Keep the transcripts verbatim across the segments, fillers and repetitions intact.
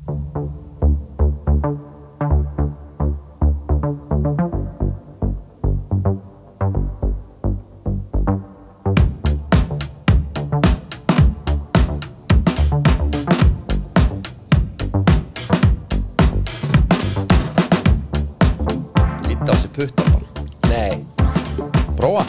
Lítið á sig putta bara. Nei. Prófa.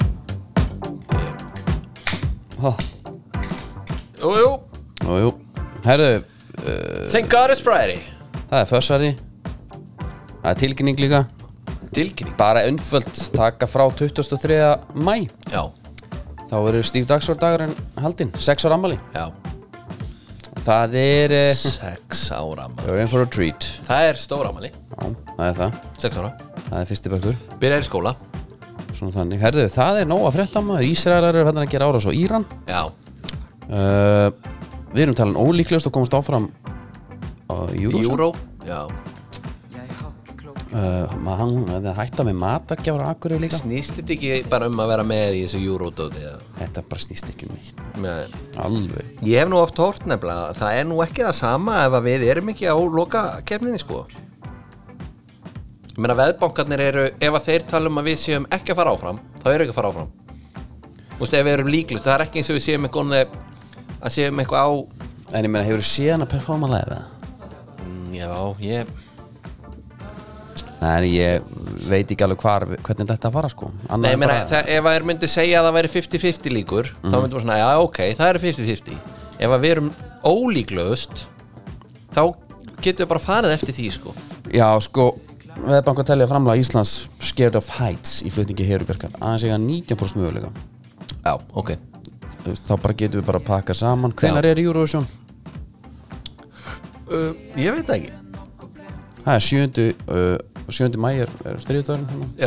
Há. Jú, jú. Jú, jú. Herðu, uh, Thank God it's Friday. það er fössari. Það er tilkynning líka. Tilkynning. Bara einföld taka frá tuttugasta og þriðja maí. Já, Þá verður Steve Dagsford dagurinn haldinn, sex ára afmæli. já. Það er uh, Sex ára maður. You're in for a treat. Það er stóramali. Já, það er það. Sex ára. Það er fyrsti bekkur. Byrjar í skóla. Svona þannig. Herðu, það er nóg að frétta maður. Ísraelar eru hérna að gera árás á Íran. Já. Uh, við erum talin ólíklegust að komast áfram á Eurovision. Euro. Já. Uh, hann það hætta með matargjafur Akureyri líka. Snýst þetta ekki bara um að vera með í þessu Euro-dóti? Þetta bara snýst ekki um neitt. Nei. Alveg. Ég hef nú oft hort nefnilega, það er nú ekki það sama ef að við erum ekki á loka keppninni sko. Ég meina veðbankarnir eru, ef að þeir tala um að við séum ekki að fara áfram, þá eru ekki að fara áfram. Þú veist, ef við erum líklust, það er ekki eins og við séum eitthvað að séum eitthvað á. En ég meina, hefur þú séð hann að performa live eða? Mm, já, ég Nei, ég veit ekki alveg hvar, hvernig þetta fara sko. Annað Nei, er ég meina, bara- það, ef að þeir myndi segja að það væri fifty fifty líkur, þá myndi maður svona, já, ok, það eru fifty fifty. Ef að við erum ólíklaust, þá getum við bara farið eftir því, sko. Já, sko, veðbanka telja framlega Íslands Scared of Heights í flutningi Herubjörgar. Aðeins eiga nítján prósent möguleika. Já, ok. Þú veist, þá bara getum við bara að pakka saman. Hvenær er Eurovision? Uh, ég veit það ekki. Það er sjöundi uh, sjöundi maí er, er þriðjudagurinn Já.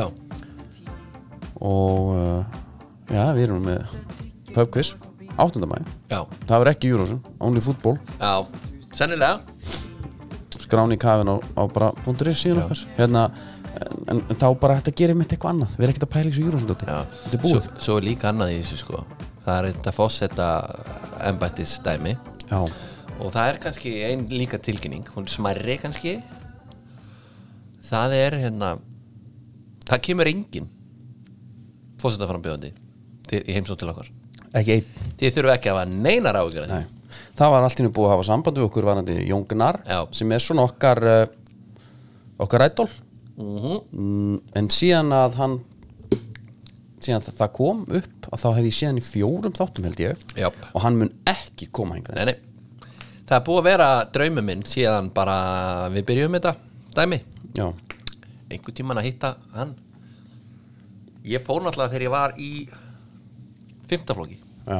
og uh, já, við erum með pubquiz áttunda maí. Já. Það verður ekki Eurovision, only football. Já, sennilega. Skráni í kafin á, á bara .is síðan okkar. Hérna, en, en þá bara hægt að gera mitt eitthvað annað. Við erum ekkert að pæla í þessu Eurovision dóti. Þetta er búið. Svo, svo er líka annað í þessu, sko. Það er þetta fósetta embættis dæmi. Já. Og það er kannski ein líka tilkynning. Hún er smærri kannski. Það er hérna, það kemur engin fósetta frambjóðandi í heimsókn til okkar. Ekki einn. Þið þurfum ekki að hafa neinar ágjörði. Nei. Það var allt í einu búið að hafa samband við okkur varandi Jón Gunnar, sem er svona okkar uh, okkar ædol. Mm-hmm. mm, en síðan að hann síðan að það kom upp að þá hef ég síðan í fjórum þáttum held ég. Jáp. Og hann mun ekki koma hingað. Nei, nei. Það er búið að vera draumi minn síðan bara við byrjum þetta dæmi. Já. Einhvern tímann að hitta hann. Ég fór náttúrulega þegar ég var í fimmta flokki. Já.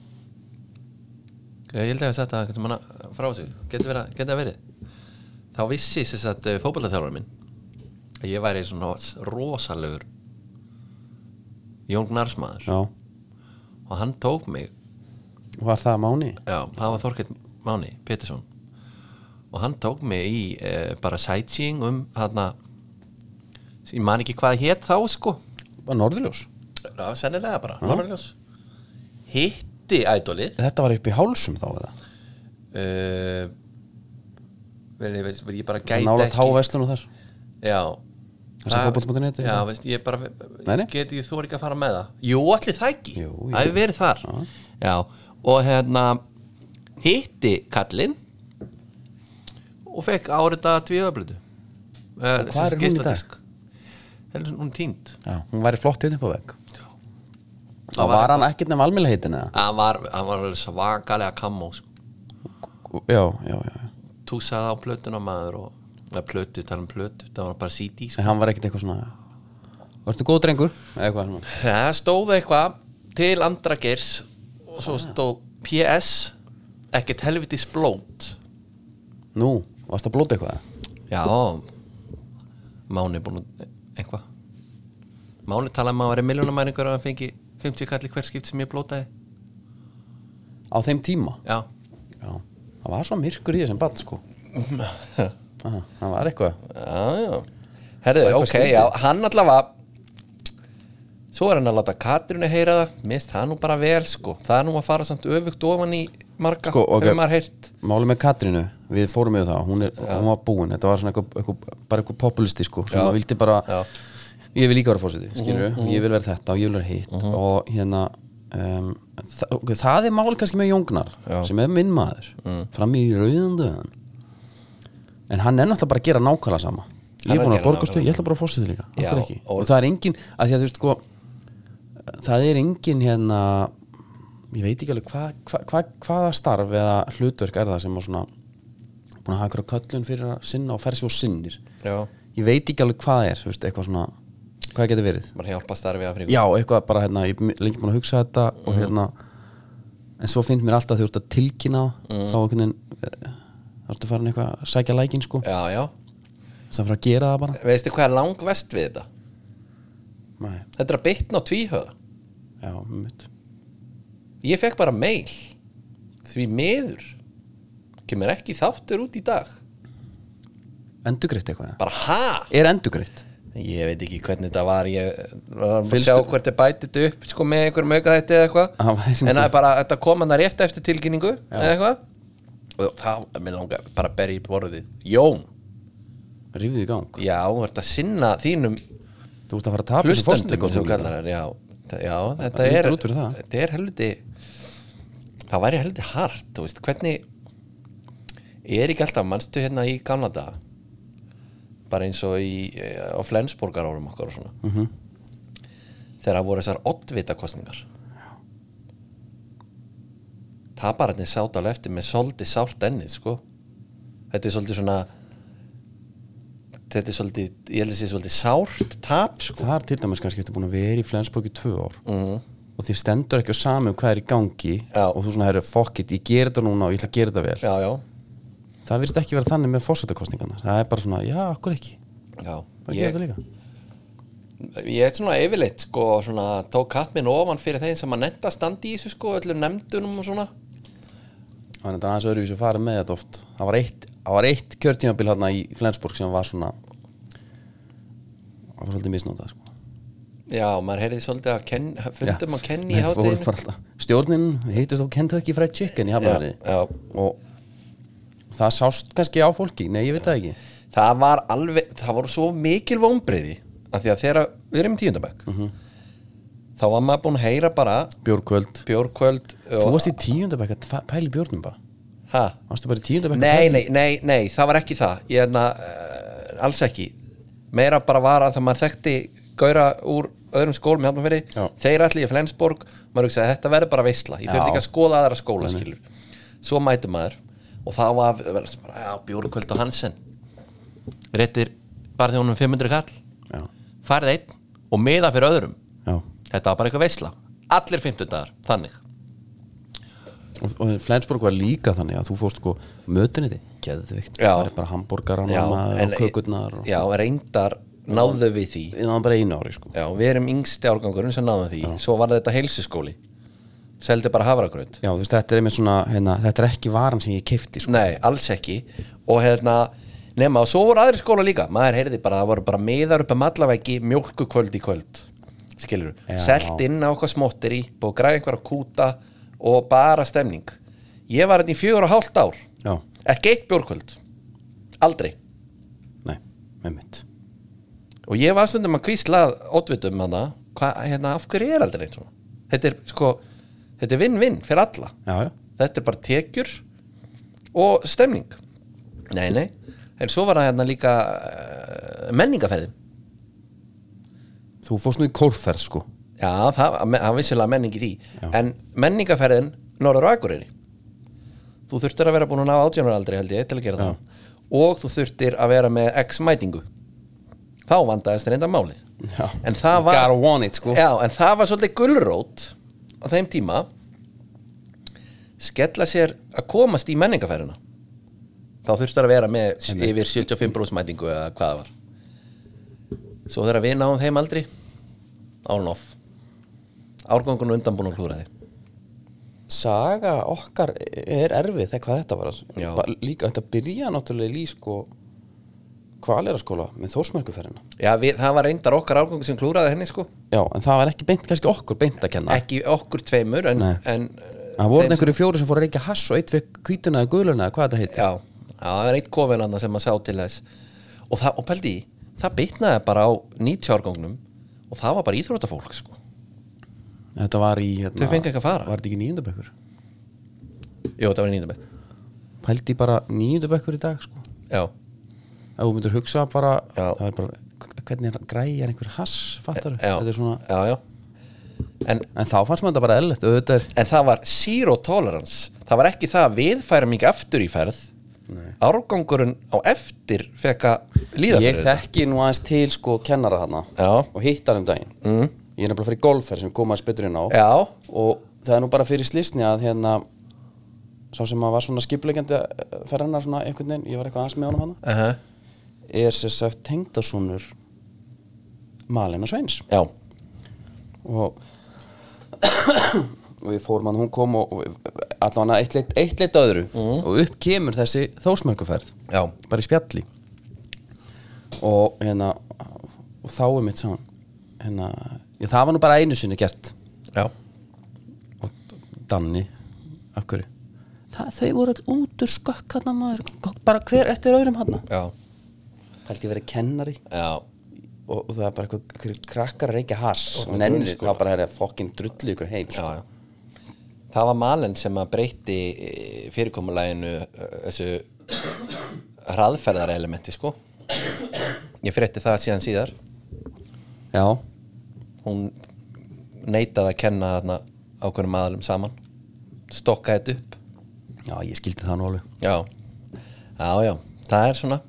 Ég held að ég að setja einhvern tímann frá sig. Getur verið, getur verið. Þá vissi þess að fótboltaþjálfarinn minn að ég væri svona rosalegur Jón Gnarsmaður. Já. Og hann tók mig. Var það Máni? Já, það var Þorkell Máni Pétursson. Og hann tók mig í eh, bara sightseeing um hana, ég man ekki hvað hét þá sko. Var Norðurljós? Já, sennilega bara, Norðurljós. Hitti ædolið. Þetta var upp í hálsum þá eða? Uh, vel, ég, veist, ég bara gæti nálægt ekki. háverslun og þar? Já. Það sem fótbolti punktur net? Já, veist, ég bara Nei, nei. get ekki þú ekki að fara með það. Jú, allir það ekki. Jú, jú. Það hefur verið þar. Já. Já, og hérna hitti kallinn og fekk árita tvíðablötu. Og hvað er hún í dag? Hún er týnd. Já, hún væri flott hérna upp á vegg. Það Og var var hann ekkert nefn almennilega heitin eða? Hann var, hann var vel svakalega kamó sko. Já, já, já. Túsaði á plötuna maður og eða plötu, tala um plötu, það var bara C D sko. En hann var ekkert eitthvað svona Varstu góð drengur? Eða eitthvað svona Það stóð eitthvað til andra geirs og svo stóð P S ekkert helvitis blót. Nú, varst það blóta eitthvað? Já. Máni búin að eitthvað. Máni talaði um að vera milljónamæringur og hann fengi fimmtíu kalli hver skipt sem ég blótaði. Á þeim tíma? Já. Já. Það var svo myrkur í þessum bad sko. Aha, það var eitthvað. Já, já. Herðu, eitthvað ok, skrítið. já, hann allavega svo er hann að láta Katrínu heyra það. Mist það nú bara vel, sko. Það er nú að fara samt öfugt ofan í marga, Sko, ok. hefur maður heyrt. Máli með Katrínu við fórum með það, hún, er, hún var búin þetta var svona eitthvað, eitthvað, bara eitthvað populisti sko, sem maður vildi bara Já. ég vil líka vera fórseti, skilur Mhm, mhm. ég vil vera þetta og ég vil vera hitt og hérna um, það, okay, það er mál kannski með Jóngnar Já. sem er minn maður Mm. fram í rauðandöðan en hann er náttúrulega bara að gera nákvæmlega sama ég Hann er er búin að að gera borgast nákvæmlega ég ætla bara að fórseti líka, Já, okkur ekki og- og það er engin, að því að þú veist sko það er engin hérna ég veit ekki alveg hvað hva, hva, hvaða starf eða hlutverk er það sem er svona búin að hafa eitthvað köllun fyrir að sinna og fer svo sinnir Já, ég veit ekki alveg hvað það er, þú veist, eitthvað svona hvað getur verið bara hjálpa starfi af já, eitthvað bara hérna, ég er lengi búin að hugsa þetta og hérna en svo finnst mér alltaf að þú ert að tilkynna þá einhvern veginn þá ertu farin eitthvað að sækja lækin sko Já, já það fyrir að gera það bara Veistu hvað er langvest við þetta? Nei, Þetta er að bitna á tvíhöða já, mitt Ég fekk bara mail því miður kemur ekki þáttur út í dag endugreitt eitthvað, bara ha? er endugreitt Ég veit ekki hvernig þetta var ég var að Fylgstu- sjá hvert er bætið upp sko, með einhverjum auka þetta eða eitthvað Það væri en það er bara þetta kom hann að rétt eftir tilkynningu eða eitthvað og það er mér langa bara að berja í borðið Jón, rífið í gang, já, þú ert að sinna þínum þú ert að fara að tapa þessu hlustendum sem þú forsetakosningum. kallar þær já, þa- já, þetta Það lítur er út fyrir það. þetta er helviti það væri helviti hart þú veist, hvernig er ekki alltaf, manstu hérna í gamla daga bara eins og í á Flensborgar árum okkar og svona Mhm. þegar það voru þessar oddvita kostningar tapararnir sátt alveg eftir með svolítið sárt ennið sko þetta er svolítið svona þetta er svolítið, ég held að sé svolítið sárt tap sko það er til dæmis kannski eftir búin að vera í Flensborg í tvö ár mm. og því stendur ekki á sami um hvað er í gangi Já. og þú svona, herru, fuck it, ég ger þetta núna og ég ætla að gera þetta vel já, já, það virðist ekki vera þannig með forsetakosningarnar það er bara svona, já, okkur ekki já það gera ég, þetta líka ég er svona yfirleitt sko svona tók hatt minn ofan fyrir þeim sem að nefnda standi í þessu sko öllum nefndunum og svona þannig að það er aðeins öðruvísi að fara með þetta oft það var eitt, það var eitt kjörtímabil hérna í Flensborg sem var svona það var svolítið misnótað sko. já, maður heyrði svolítið að ken, fundum að kenni í Nei, fóru hátteginu bara alltaf- stjórnin hittist á Kentucky Fried Chicken í Hafnarfirði já, og það sást kannski á fólki, nei ég veit það ekki það var alveg það voru svo mikil vonbreyði af því að þegar við erum í tíundabæk Mhm. þá var maður búin að heyra bara bjórkvöld, bjórkvöld þú varst í tíundabæk að fa- pæla í bjórnum bara ha? varstu bara í tíundabæk Nei, nei, nei, nei, það var ekki það ég er uh, alls ekki meira bara var að það maður þekkti gaura úr öðrum skólum í Hafnarfirði Já. þeir allir í Flensborg maður hugsaði þetta verður bara veisla ég þurfti Já. ekki að skoða aðra skóla skilur svo mætum maður og það var verður sem bara, já, bjórkvöld og Hansen réttir bara því honum fimm hundruð kall já, farið einn og miða fyrir öðrum já. þetta var bara eitthvað veisla allir fimmtudagar, þannig Og, og Flensborg var líka þannig að þú fórst sko mötuniti, geðvikt Já. það er bara hambúrgarana Já, og kökurnar og já, reyndar náðu við því það var bara einu ári sko Já, við erum yngsti árgangurinn sem náðum því svo var þetta heilsuskóli seldi bara hafragraut já, þú veist, þetta er einmitt svona, hérna, þetta er ekki varan sem ég keypti sko. nei, alls ekki og hérna, nema, og svo voru aðri skóla líka maður heyrði bara, það voru bara miðar upp að mallaveggi mjólkukvöld í kvöld skilur, Já. selt inn á okkar smottir í búið að græða einhverja kúta og bara stemning ég var hérna í fjögur og hálft ár já, ekki eitt bjórkvöld, aldrei nei, einmitt og ég var stundum að kvísla ótvitum hana, hvað, hérna, af hverju er aldrei neitt svona þetta er sko þetta er vinn-vinn fyrir alla já, já, þetta er bara tekjur og stemning nei, nei, en svo var það hérna líka uh, menningaferðin þú fórst nú í kórferð sko já, það það var vissilega menning í því Já. en menningaferðin Norður og Akureyri þú þurftir að vera búin að ná átjánur aldrei held ég til að gera Já. það og þú þurftir að vera með x mætingu þá vandaðist reynda málið já, en það var gotta want it sko Já, en það var svolítið gulrót á þeim tíma skella sér að komast í menningaferðina þá þurftur að vera með s- yfir sjötíu og fimm prósent mætingu eða hvað það var svo þegar við náum þeim aldrei án off árgangun undan búin að klúra þig saga okkar er erfið þegar hvað þetta var Já. Ba- líka þetta byrja náttúrulega í sko Hvaleiraskóla með Þórsmörkuferðina Já, við, það var reyndar okkar árgangu sem klúraði henni sko já, en það var ekki beint, kannski okkur beint að kenna ekki okkur tveimur en, Nei. en það voru þeim- einhverju fjóri sem fóru að reykja hass og eitt fekk hvítuna eða guluna eða hvað þetta heitir Já, Já, það er eitt kofinn annað sem að sá til þess og, það, og pældi í, það bitnaði bara á nýtjárgangnum og það var bara íþróttafólk sko. Þetta var í hérna, Þau fengi ekki að fara. Var þetta ekki níundabekkur? Jú, þetta var í níunda bekk. Pældi bara níundabekkur í dag sko. Já. Ef þú myndir hugsa bara, Já. það er bara hvernig er græjar einhver hass, fattar Já, þetta er svona, já, já. En, en þá fannst maður þetta bara eðlilegt auðvitað er, en það var zero tolerance. Það var ekki það að við færum ekki aftur í ferð. Nei. Árgangurinn á eftir fekk að líða ég fyrir þetta. þekki nú aðeins til sko kennara þarna Já. og hittar um daginn Mm. ég er nefnilega fyrir golfer sem koma að betur inn á Já. og það er nú bara fyrir slísni að hérna sá sem að var svona skiplegjandi ferðarna svona einhvern veginn, ég var eitthvað aðeins með honum hana Uh -huh. er sér sagt tengdasonur Malena Sveins Já. og og við fórum hann, hún kom og, og allavega eitt leitt, eitt leitt öðru Mm. og upp kemur þessi þósmörkuferð Já. bara í spjalli og hérna og þá er mitt saman hérna, já, það var nú bara einu sinni gert Já. og Danni, af hverju það, þau voru all út úr skökk hann maður, bara hver eftir öðrum hann Já. held ég verið kennari Já. og, og það er bara eitthvað krakkar að reykja hass Og og nenni, grunnskóla. þá bara er það fokkin drullu ykkur heim sko. Já, já. Það var Malen sem að breytti fyrirkomulæginu þessu hraðferðarelementi sko. Ég frétti það síðan síðar. já, Hún neitaði að kenna þarna ákveðnum aðalum saman. Stokkaði þetta upp. já, ég skildi það nú alveg Já. Já, já. Það er svona.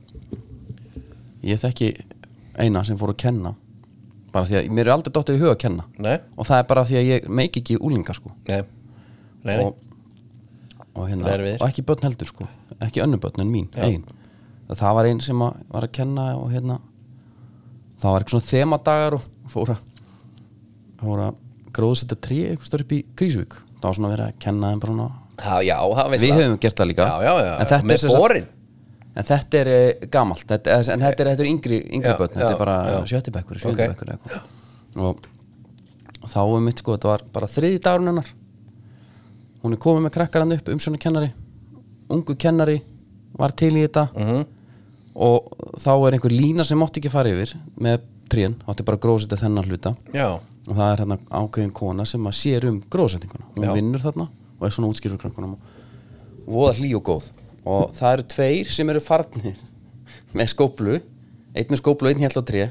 ég þekki eina sem fór að kenna bara því að mér er aldrei dottir í huga að kenna Nei. og það er bara því að ég meik ekki úlinga sko. Nei. Nei, nei. og, og, hérna, Það er við. og ekki börn heldur sko. ekki önnur börn en mín Já. ein. það var einn sem að, var að kenna og hérna það var eitthvað svona þemadagar og fór að fór að gróðsetta trí eitthvað stöður upp í Krísuvík það var svona verið að kenna þeim bara svona Já, já, það veist við það. höfum gert það líka Já, já, já. en þetta Með er sem sagt- borin. en þetta er uh, gamalt þetta, er- en þetta er, þetta er yngri, yngri Já, börn þetta já, er bara já. sjöttibekkur Ok. sjöttibekkur eitthvað og þá er mitt sko, þetta var bara þriði dagurinn hennar hún er komið með krakkar hann upp umsjónu kennari ungu kennari var til í þetta Mhm. og þá er einhver lína sem mátti ekki fara yfir með trén, átti bara að gróðsetta þennan hluta Já. og það er hérna ákveðin kona sem að sér um gróðsettinguna hún Já. vinnur þarna og er svona útskýrur krakkunum og voða hlý og góð og það eru tveir sem eru farnir með skóplu einn með skóplu og einn helt á tré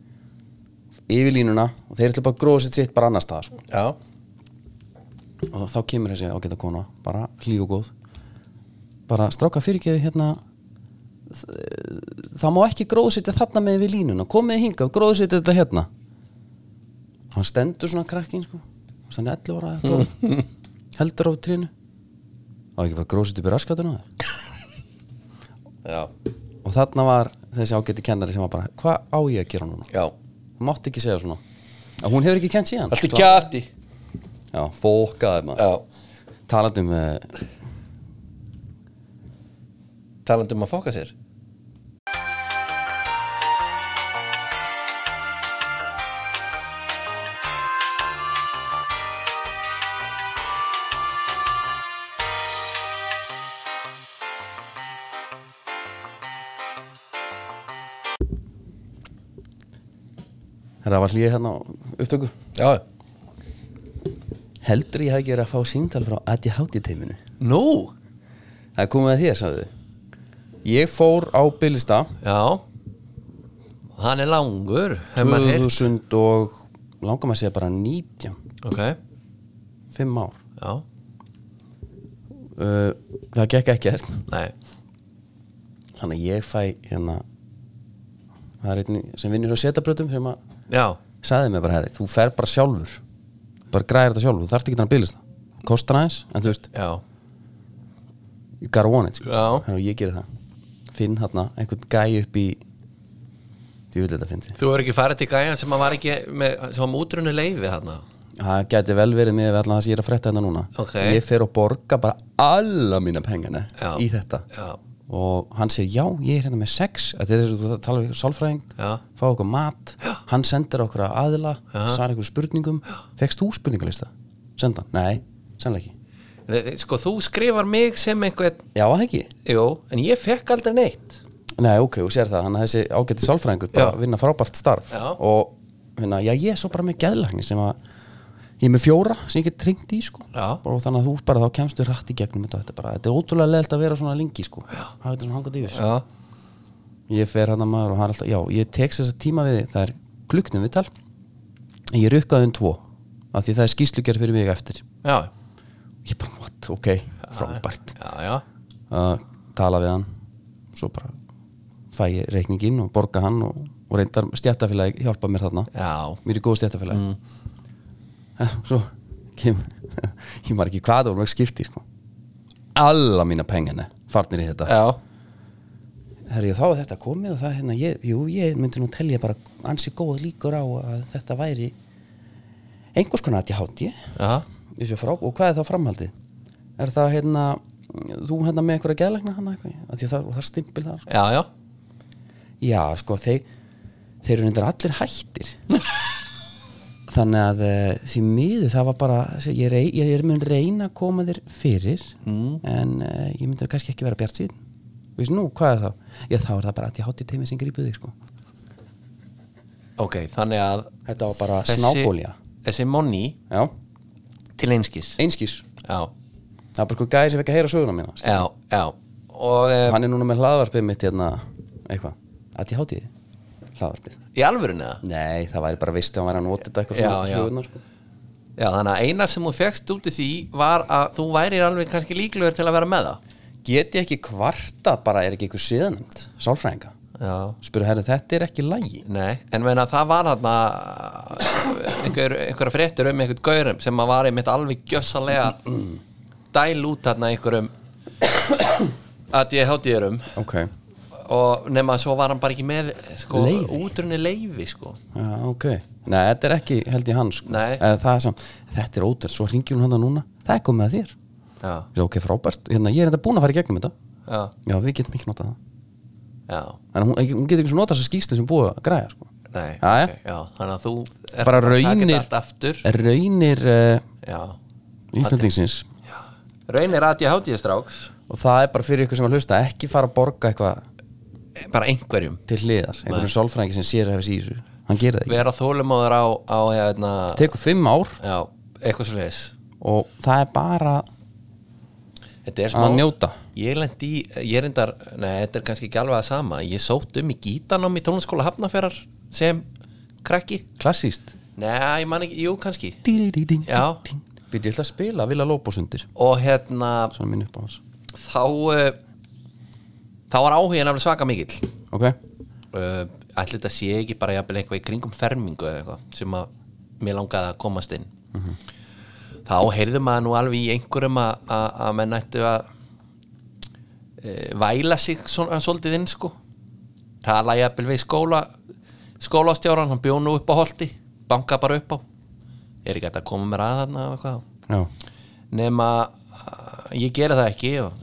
yfir línuna og þeir ætla bara að gróðsett sitt bara annar stað sko. Já. og þá kemur þessi ágæta kona bara hlý og góð bara stráka fyrirgeði hérna það má ekki gróðsetja þarna með við línuna komið hingað, gróðsetja þetta hérna hann stendur svona krakkin sko, hann er ellefu ára tólf, heldur á trénu á ekki bara gróðsetja upp í raskatuna Já. og þarna var þessi ágæti kennari sem var bara hvað á ég að gera núna Já. hún mátti ekki segja svona að hún hefur ekki kent síðan Allt í kjafti. já, fólkaði maður Já. talandi um uh, Talandi um að fóka sér. það var hlýja hérna á upptöku Já. heldur ég hafi ekki verið að fá síntal frá A D H D-teiminu Nú. það er komið að þér, sagði ég fór á bylista Já. Hann er langur. tvö þúsund og langar maður að segja bara nítján Ok. fimm ár Já. uh, það gekk ekkert Nei. þannig að ég fæ hérna það er einn sem vinnur á setabrötum sem að Já. sagði mér bara herri, þú fer bara sjálfur bara græðir þetta sjálfur, þú þarft ekki að bylista kostar aðeins, en þú veist Já. you gotta want it, sko. Já. þannig að ég geri það finn hérna einhvern gæi upp í ég vil þetta fyndi Þú er ekki farið til gæjan sem að var ekki með, sem var með útrunni leifi þarna. það gæti vel verið með allan það sem ég er að frétta hérna núna Ok. ég fer og borga bara alla mína pengana Já. í þetta Já. og hann segir já, ég er hérna með sex þetta er þess að þú tala við sálfræðing Já. fá okkur mat, já. hann sendir okkur að aðila Já. svarar okkur spurningum, fegst þú spurningalista? senda hann? Nei, sannlega ekki Sko, þú skrifar mig sem einhvern Já, það ekki? Jú, en ég fekk aldrei neitt Nei, ok, þú sér það, þannig að þessi ágæti sálfræðingur bara Já. vinna frábært starf Já. og hérna, já, ég er svo bara með geðlækni sem að ég er með fjóra sem ég get trengt í sko Já. og þannig að þú bara þá kemstu hratt í gegnum þetta, þetta, er bara, þetta er ótrúlega leiðilegt að vera svona lengi sko það er svona hangað í þessu Já, ég fer hann að maður og hann er alltaf, já, ég teks þessa tíma við þið, það er klukknum viðtal ég rukkaði um tvo af því það er skýslugerð fyrir mig eftir já, ég bara, what, ok, frábært já, já. að tala við hann svo bara fæ ég reikninginn og borga hann og, og reyndar stjættafélagi hjálpa mér þarna Já, mér er góð stjættafélagi mm. svo kem ég var ekki hvað það voru mjög skipti sko. alla mína pengina farnir í þetta já, Herri, þá er þetta komið og það hérna, ég, jú, ég myndi nú telja bara ansi góð líkur á að þetta væri einhvers konar að ég hátt ég já. þessu frá, og hvað er það framhaldið? Er það hérna, þú hérna með einhverja geðlækna hana eitthvað, að því það, það er stimpil þar sko. Já, já Já, sko, þeir þeir eru reyndar allir hættir þannig að uh, því miður það var bara ég, rey, ég er mun reyna að koma þér fyrir mm. en uh, ég myndi kannski ekki vera bjart síðan Vist nú, hvað er það? Já, þá er það bara að ég hátti teimið sem grípuð þig sko. Ok, þannig að Þetta var bara þessi- snábólja Þessi monni Já, til einskis einskís Já, Það var bara sko gæði sem fekk að heyra söguna mína já, já Og uh, Hann er núna með hlaðvarpið mitt hérna eitthvað, að ég hátti þig hlaðvarpið í alvörinu eða? Nei, það væri bara vist að hann væri að nota þetta eitthvað Já, svona já. sögurnar sko. Já, þannig að eina sem þú fegst út í því var að þú værir alveg kannski líklegur til að vera með það Get ég ekki kvarta bara er ekki eitthvað síðanend sálfræðinga Já, spyrir herri þetta er ekki lægi nei, en meina það var þarna einhver, einhverja fréttur um einhvern gaurum sem að var einmitt alveg gjössalega dæl út þarna einhverjum að ég hátti þérum Ok, og nema svo var hann bara ekki með sko, Leyfi? útrunni leyfi sko. já, ok Nei, þetta er ekki held ég hans sko. Nei. Eða, það er samt, Þetta er ótrúð, svo ringir hún hann núna Það er komið að þér Já, Ég er ok, frábært, hérna, ég er enda búin að fara í gegnum þetta já, Já, við getum ekki notað það já En hún, hún getur ekki svo notað þess að skýslu sem búið að græja sko. Nei, Jæja. ok, já, þannig að þú ert Bara að taka raunir- þetta allt aftur Raunir uh, Já, Íslandingsins raunir að ég hátti ég stráks Og það er bara fyrir ykkur sem að hlusta Ekki fara að borga eitthvað bara einhverjum til hliðar Einhverjum sálfræðingi sem sér hefis í þessu Hann gerir það ekki vera þólumóður á, á hérna, Tekur fimm ár já, eitthvað svo leiðis og það er bara Þetta er að smá njóta Ég lendi í, ég reyndar, nei, þetta er kannski ekki alveg að sama Ég sótt um í gítanám í tónlaskóla Hafnarfjarðar sem krakki Klassíst Nei, ég man ekki, jú, kannski Dí-dí-dí-ding, Já. ding. Býtu, ég ætla að spila Villa Lóbos undir Og hérna, Svona minn upp á hans þá uh, þá var áhugin alveg svaka mikill Ok, uh, Ætli þetta sé ekki bara jafnvel eitthvað í kringum fermingu eða eitthvað sem að mér langaði að komast inn Þá heyrði maður nú alveg í einhverjum að, að, að menn ættu að e, væla sig svona, svolítið inn sko tala jafnvel við skóla skólastjóran, hann bjó nú upp á holti banka bara upp á er ekki hægt að koma mér að þarna og eitthvað já, nema að ég gera það ekki og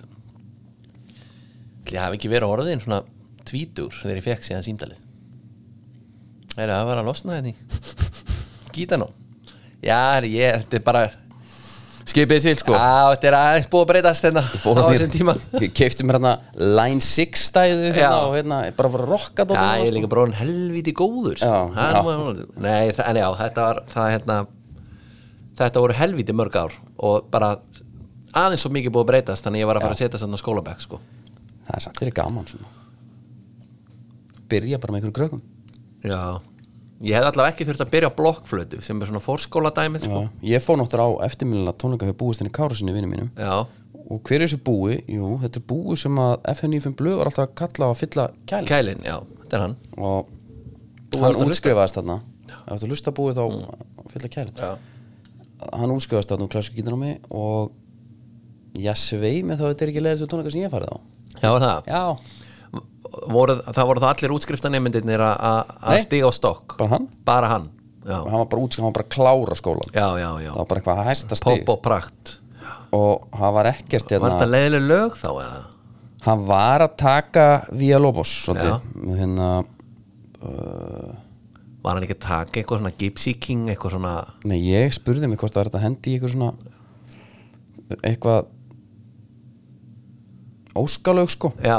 ég hafi ekki verið orðin svona tvítur þegar ég fekk síðan símdalið er það var að losna henni gítanum já, ég, þetta er bara skipið sér sko já, þetta er aðeins búið að breytast hérna á Fór þessum tíma Ég keipti mér hérna Line six stæðu Já. hérna, og hérna, bara fyrir að rokka já, ég er líka bróðin helvíti góður Já, Hann já. var- nei, það, en já, þetta var það, hérna, þetta voru helvíti mörg ár og bara aðeins svo mikið búið að breytast þannig ég var að fara að setja svona skólabæk sko. Það er samt fyrir gaman svona Byrja bara með einhverju krökkum já, ég hef allavega ekki þurft að byrja á blokkflötu sem er svona fórskóladæmi sko. Já, ég fór náttúrulega á eftirmilina tónleika við búist henni Kárasinni vinnu mínum já, og hver er þessu búi? Jú, þetta er búi sem að F N níu fimm Blöð var alltaf að kalla á að fylla kæli kælin, já, þetta er hann og Þú hann ert að útskrifaðist þarna ef þú lusta búið þá að fylla kæli já, hann útskrifaðist þarna úr klassísku gítarnámi og ég svei með þá þetta er ekki leiðis við tónleika sem ég farið á já, var það Já, voru, það voru það allir útskriftanemindirnir að Nei. stiga á stokk bara hann bara hann já, hann var bara útskrifaðist, hann var bara að klára skólan já, já, já. það var bara eitthvað að hæsta stig Pop og prakt og hann var ekkert var hérna, þetta leiðileg lög þá eða? hann var að taka Villa Lobos Já. svolítið hérna uh, var hann ekki að taka eitthvað svona Gypsy King eitthvað svona nei, ég spurði mig hvort það var þetta að hendi í eitthvað svona eitthvað óskalög sko, Já,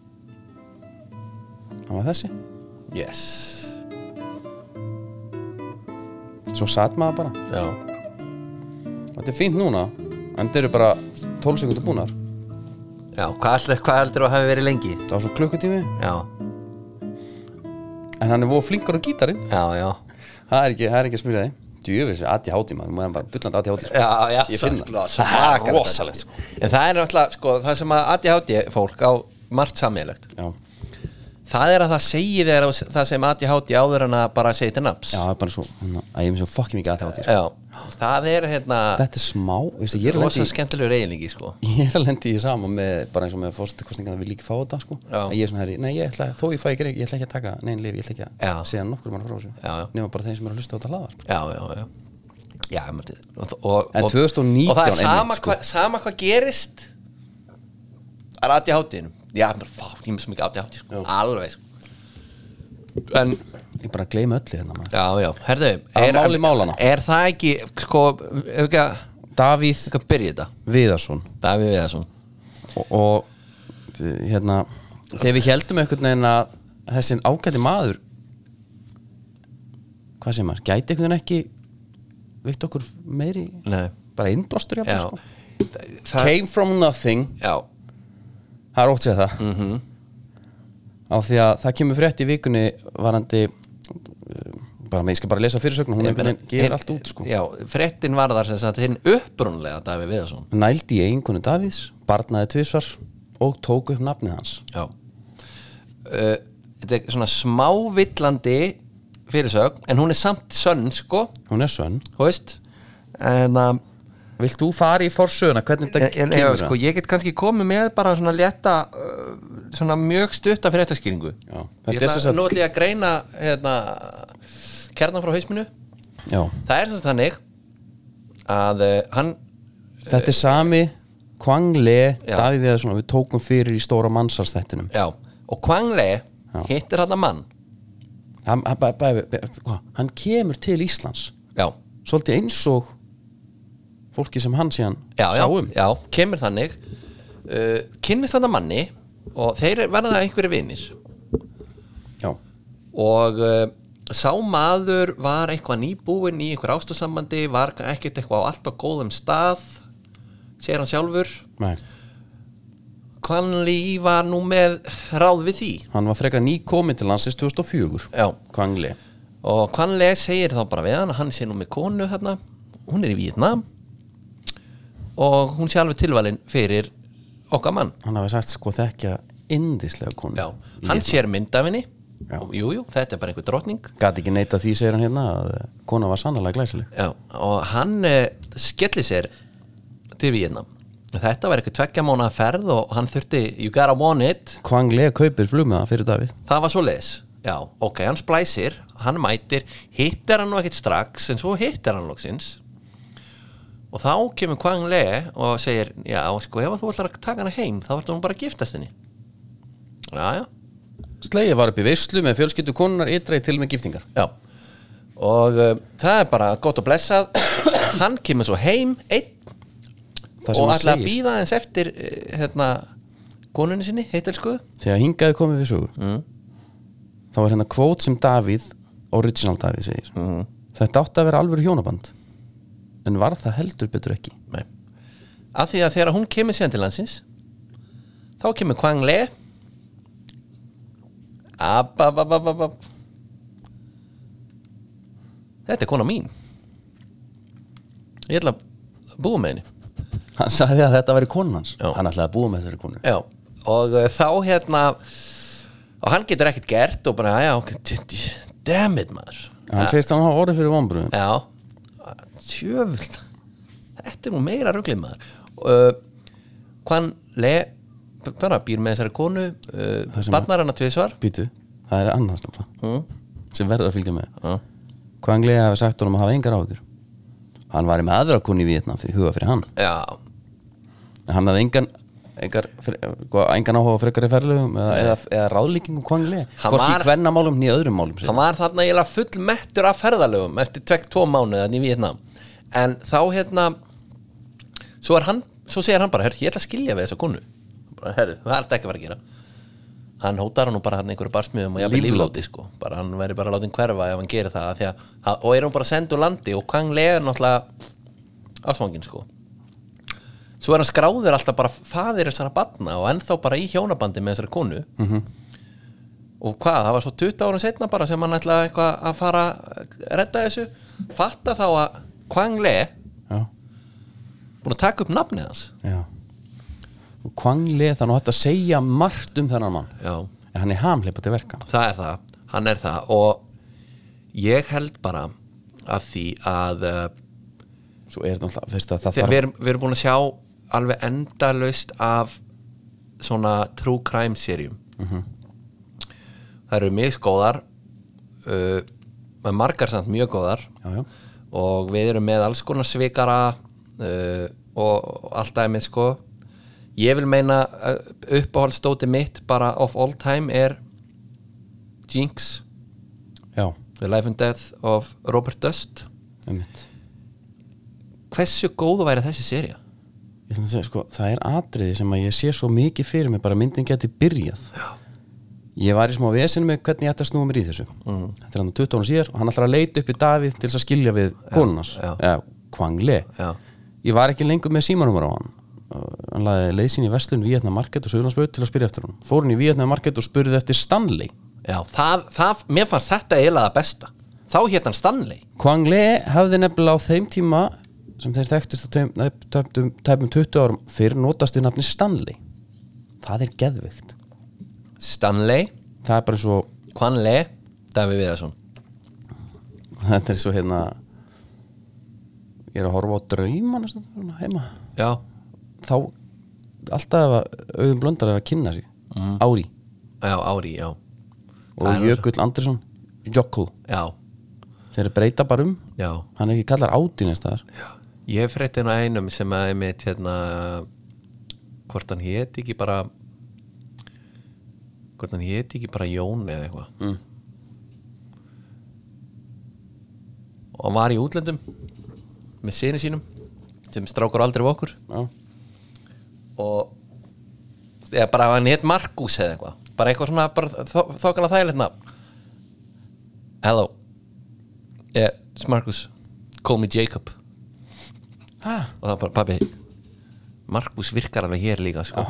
það var þessi yes svo satt maður bara, Já, þetta er fínt núna en þetta eru bara tólf sekundur búnar já, hvað heldur, hvað heldur að hafi verið lengi? það var svo klukkutími Já, en hann er voða flinkur á gítarinn já, já það er ekki, það er ekki að smyrja þig djöfis, A D H D maður, maður er bara bullandi A D H D sko. Já, já, ég finn svo- það, svo það er bakalegt. rosalegt sko. En það er náttúrulega, sko, það sem að A D H D fólk á margt sammeðlegt já, Það er að það segi þér það sem A D H D áður en að bara segja til nafns já, það er bara svo hérna, að ég er með svo fucking mikið A D H D sko. Já, það er hérna þetta er smá, veistu, ég er að rosa lendi skemmtilegur eiginleiki, sko ég er að lendi í sama með, bara eins og með fórsetakostninga að við líka fá þetta sko. Já. að ég er svona herri, nei ég ætla, þó ég fæ ekki ég ætla ekki að taka neinn lif, ég ætla ekki Já. að segja nokkur mann frá þessu, Já, já. nema bara þeim sem eru að hlusta á þetta hlaðar sko. Já, já, já Já, maður, og, og, En og, tvö þúsund og nítján og það er sama, einmitt, sko. hva, sama hvað gerist Það er A D H D-num Já, maður, fá, ég er með svo mikið A D H D, sko Alveg, sko En, ég bara gleyma öllu hérna maður. já, já, herðu Að máli málana. Er það ekki, sko, ef ekki að Davíð Ef ekki að byrja þetta Viðarsson Davíð Viðarsson og, og hérna þegar við heldum einhvern veginn að þessin ágæti maður hvað sem maður, gæti einhvern veginn ekki veitt okkur meiri Nei bara innblástur Já, jafnvel sko. það, Came from nothing, já, það er ótt að segja það mhm mm á því að það kemur frétt í vikunni varandi uh, bara, ég skal bara lesa fyrirsögn hún einhvern veginn gefur allt út sko. Já, fréttin var þar sem sagt hinn upprunlega Davíð Viðarsson nældi í eiginkonu Davíðs, barnaði tvisvar og tók upp nafnið hans Já uh, Þetta er svona smávillandi fyrirsögn en hún er samt sönn, sko hún er sönn, Þú veist En að vilt þú fara í forsöguna hvernig þetta En, en kemur já, sko, ég get kannski komið með bara svona létta uh, svona mjög stutta fyrir þetta skýringu Já, Ég þetta er sem ætla sagt- nú ætla ég að greina hérna, kjarnan frá hausminu já, Það er sem sagt þannig að uh, hann þetta er sami Kwang Le, Já. Davíð Viðarsson við tókum fyrir í stóra mannsalsþættinum Já, og Kwang Le Já. hittir hann mann hann, hann, bæ, bæ, bæ, hva? hann kemur til Íslands Já, svolítið eins og fólki sem hann síðan já, já, sáum já, kemur þannig uh, kynnist hann manni og þeir verða einhverju vinir já, og uh, sá maður var eitthvað nýbúinn í einhver ástasambandi var ekkert eitthvað á allt á góðum stað segir hann sjálfur nei Kvanli var nú með ráð við því hann var frekar ný komið til landsins tvö þúsund og fjögur Já, Kwang Le og Kvanli segir þá bara við hann að hann sé nú með konu þarna hún er í Víetnam og hún sé alveg tilvalin fyrir okkar mann hann hafi sagt sko þekkja indislega konu Já, hann sér mynd af henni Já. og jú, jú, þetta er bara einhver drottning gat ekki neita því segir hann hérna að eh, kona var sannlega glæsileg Já, og hann uh, skelli sér til Víetnam þetta var eitthvað tveggja mánaða ferð og hann þurfti you gotta want it Kwang Le kaupir flugmiða fyrir Davíð það var svo leis Já, ok, hann splæsir, hann mætir hittir hann nú ekkert strax en svo hittir hann loksins og þá kemur Kwang Le og segir já, sko, ef þú ætlar að taka hana heim þá verður hún bara að giftast henni Já, já, Slegið var upp í veislu með fjölskyldu konunar ytra í til með giftingar já og uh, það er bara gott og blessað hann kemur svo heim einn það sem og hann ætla að segir býða eins eftir uh, hérna, konunni sinni, heitelskuðu þegar hingaði komið við sögu mm. þá var hérna kvót sem Davíð original Davíð segir mm. þetta átti að vera alvöru hjónaband en var það heldur betur ekki Nei. Af því að þegar hún kemur síðan til landsins þá kemur Kwang Le Ababababab Þetta er kona mín Ég ætla að búa með henni hann sagði að þetta væri konan hans Já. hann ætlaði að búa með þessari konu Já, og uh, þá hérna og hann getur ekkert gert og bara, já, ok, damn it maður hann segist að hann hafa orðið fyrir vonbröðum Já, tjöfull Þetta er nú meira ruglið maður uh, Kvan Le bara býr með þessari konu uh, sem barnar hana tvisvar býtu, það er annars nefnilega mm. sem verður að fylgja með uh. Kwang Le hafi sagt honum að hafa engar áhyggjur hann var með aðra konu í Víetnam fyrir huga fyrir hann Já, en hann hafði engan engar, engan áhuga á frekari ferðlegum eða, eða, eða ráðlíkingum Kwang Le Hann hvort var- í hvernamálum nýja öðrum málum segir hann var þarna eiginlega full mettur af ferðalögum eftir tvekk tvo mánuðan í Víetnam en þá hérna svo er hann svo segir hann bara, herr, ég ætla að skilja við þessa konu bara, herr, það er þetta ekki að fara að gera hann hótar hann og bara hann einhverju barsmiðum og jafnvel lífláti sko, bara hann veri bara látin hverfa ef hann gerir það, að að, og er hann bara sendt úr landi og Quang Le er náttúrulega ástfangin sko svo er hann skráður alltaf bara faðir þessara barna og ennþá bara í hjónabandi með þessari konu mm-hmm. og hvað, það var svo tuttugu árum setna bara sem hann ætlaði eitthvað að fara að redda þessu, fatta þá að Quang Le Já. búin að taka upp nafnið hans Já. og Quang Le þannig að þetta segja margt um þennan mann Já. en hann er hamleipa til verka það er það, hann er það og ég held bara að því að svo er þetta alltaf fyrst að það þegar þarf við erum, við erum búin að sjá alveg endalaust af svona true crime serjum mm-hmm. það eru mjög góðar uh, með margar samt mjög góðar já, já. og við erum með alls konar svikara uh, og alltaf með sko ég vil meina uh, uppáhaldsdóti mitt bara of all time er Jinx já, The Life and Death of Robert Dust einmitt. hversu góð væri þessi serja? Ég ætla að segja, sko, það er atriði sem að ég sé svo mikið fyrir mig bara myndin geti byrjað Já. ég var í smá vesinu með hvernig ég ætti að snúa mér í þessu mm. þetta er hann tuttugu ára síðar og hann ætlar að leita upp í Davíð til þess að skilja við konunars eða Quang Le Já. ég var ekki lengur með símanúmer á hann hann laði leið sín í verslun Vietnam Market og Suðurlandsbraut til að spyrja eftir hann fór hann í Vietnam Market og spurði eftir Stanley Já, það, það, mér fannst þetta eiginlega það besta þá hét hann Stanley Quang Le hafði nefnilega á þeim tíma sem þeir þekktist á tæpum tuttugu árum fyrir notast við nafni Stanley það er geðvikt Stanley, það er bara svo Quang Le, Davíð Viðarsson þetta er svo hérna ég er að horfa á drauma heima Já, þá alltaf að Auðun Blöndal er að kynna sig mm. Ári já, Ári, já og Jökull Andersson Jökull Já, þeir breyta bara um já hann er ekki kallar Áti næsta þar Ég frétti hérna einum sem að einmitt hérna hvort hann hét ekki bara hvort hann hét ekki bara Jón eða eitthvað mm. og hann var í útlöndum með syni sínum sem strákur aldrei við okkur Já. og eða bara hann hét Markus eða eitthvað bara eitthvað svona bara þokkala þægilegt nafn Hello yeah, it's Markus call me Jacob ha? og það bara pabbi Markus virkar alveg hér líka sko.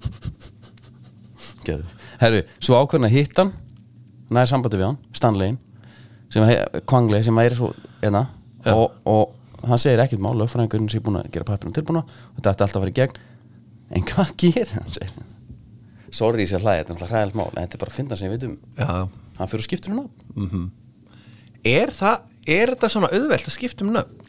Herru, svo ákveðin að hitta hann næri sambandi við hann, Stanley sem er Quang Le sem er svo enna og, og hann segir ekkert mál lögfræðingurinn sem er búin að gera pappirinn tilbúna og þetta er alltaf að fara í gegn en hvað gerir hann segir sorry sér hlæði, þetta er alltaf hræðilegt mál en þetta er bara að finna sem við veitum Já. hann fyrir að skipta um nafn mm-hmm. er það er þetta svona auðvelt að skipta um nöfn?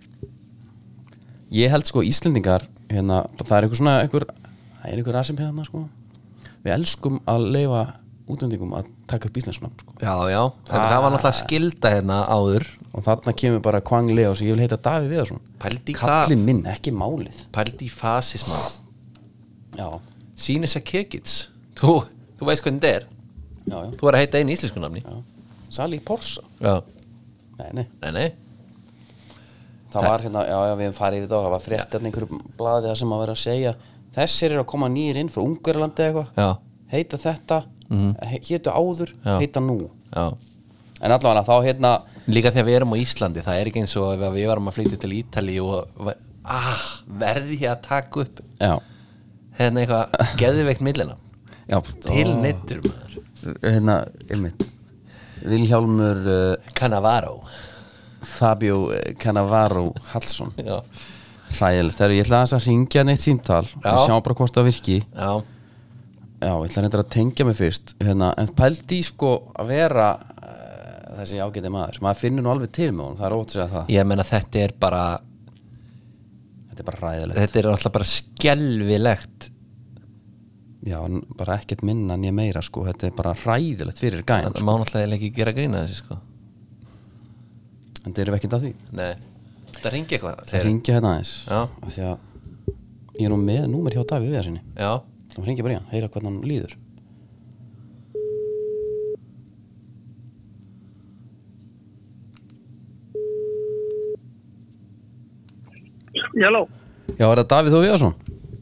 Ég held sko Íslendingar hérna, það er einhver svona einhver, það er einhver aðsum hérna sko við elskum að leyfa útlendingum að taka upp íslensku nafn sko. Já, já, það, það var náttúrulega skilda hérna áður og þarna kemur bara Quang Le og svo ég vil heita Davíð Viðarsson Pældi kallinn minn, ekki málið Pældi í fasisma Já, Sýnis að kekits þú, þú veist hvernig þetta er já, já, Þú er að heita einu íslensku nafni já. Sali Porsa Já, Nei, nei, nei, nei það var hérna, já, já, við hefum farið yfir þetta og það var frétt hérna einhverju blaði það sem að vera að segja þessir eru að koma nýr inn frá Ungverjalandi eða eitthvað Já, heita þetta, Mhm. he- hétu áður, Já. heita nú já en allavega þá hérna Líka þegar við erum á Íslandi, það er ekki eins og ef við varum að flytja til Ítali og ah, verði ég að taka upp Já, hérna eitthvað geðveikt millina já til neittur maður hérna, einmitt Vilhjálmur uh, Cannavaro Fabio Cannavaro Hallsson Já, hræðilegt, þegar ég ætla aðeins að ringja neitt símtal Já. og sjá bara hvort það virki já, já, ég ætla reyndar að tengja mig fyrst hérna, en pældi í sko að vera uh, þessi ágæti maður maður finnur nú alveg til með honum, það er ótt að segja það ég meina þetta er bara þetta er bara hræðilegt þetta er alltaf bara skelvilegt já, en bara ekkert minna en ég meira sko, þetta er bara hræðilegt fyrir gæn það má náttúrulega ekki gera grína þessi sko en það eru ekkert að því Nei, það ringi eitthvað það ringja hérna aðeins Já. af því að ég er nú með númer hjá Davíð Viðarssoni Já, þá ringja bara í hann, heyra hvernig hann líður Halló, já, er það Davíð Þór Viðarsson?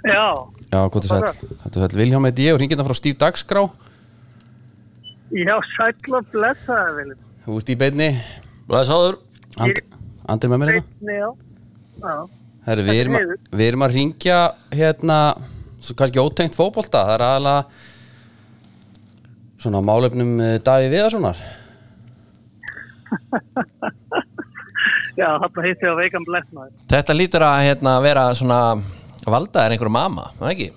Já, Já, hvað er sæll? Þetta er sæll Vilhjálm heiti ég og hringið það frá Stíf Dagskrá. já, sæll og blessaði, Vilhelm. Þú ert í beinni. Blessaður. And, Andri með mér eitthvað? Beinni, já. Já. Herri, við erum, að, við erum að ringja hérna, svo kannski ótengt fótbolta. Það er aðalega svona málefnum Davíð Viðarssonar. Já, þarna hitti ég á veikan blessaði. Þetta lítur að hérna, vera svona valdaðir einhverju mamma, það ekki?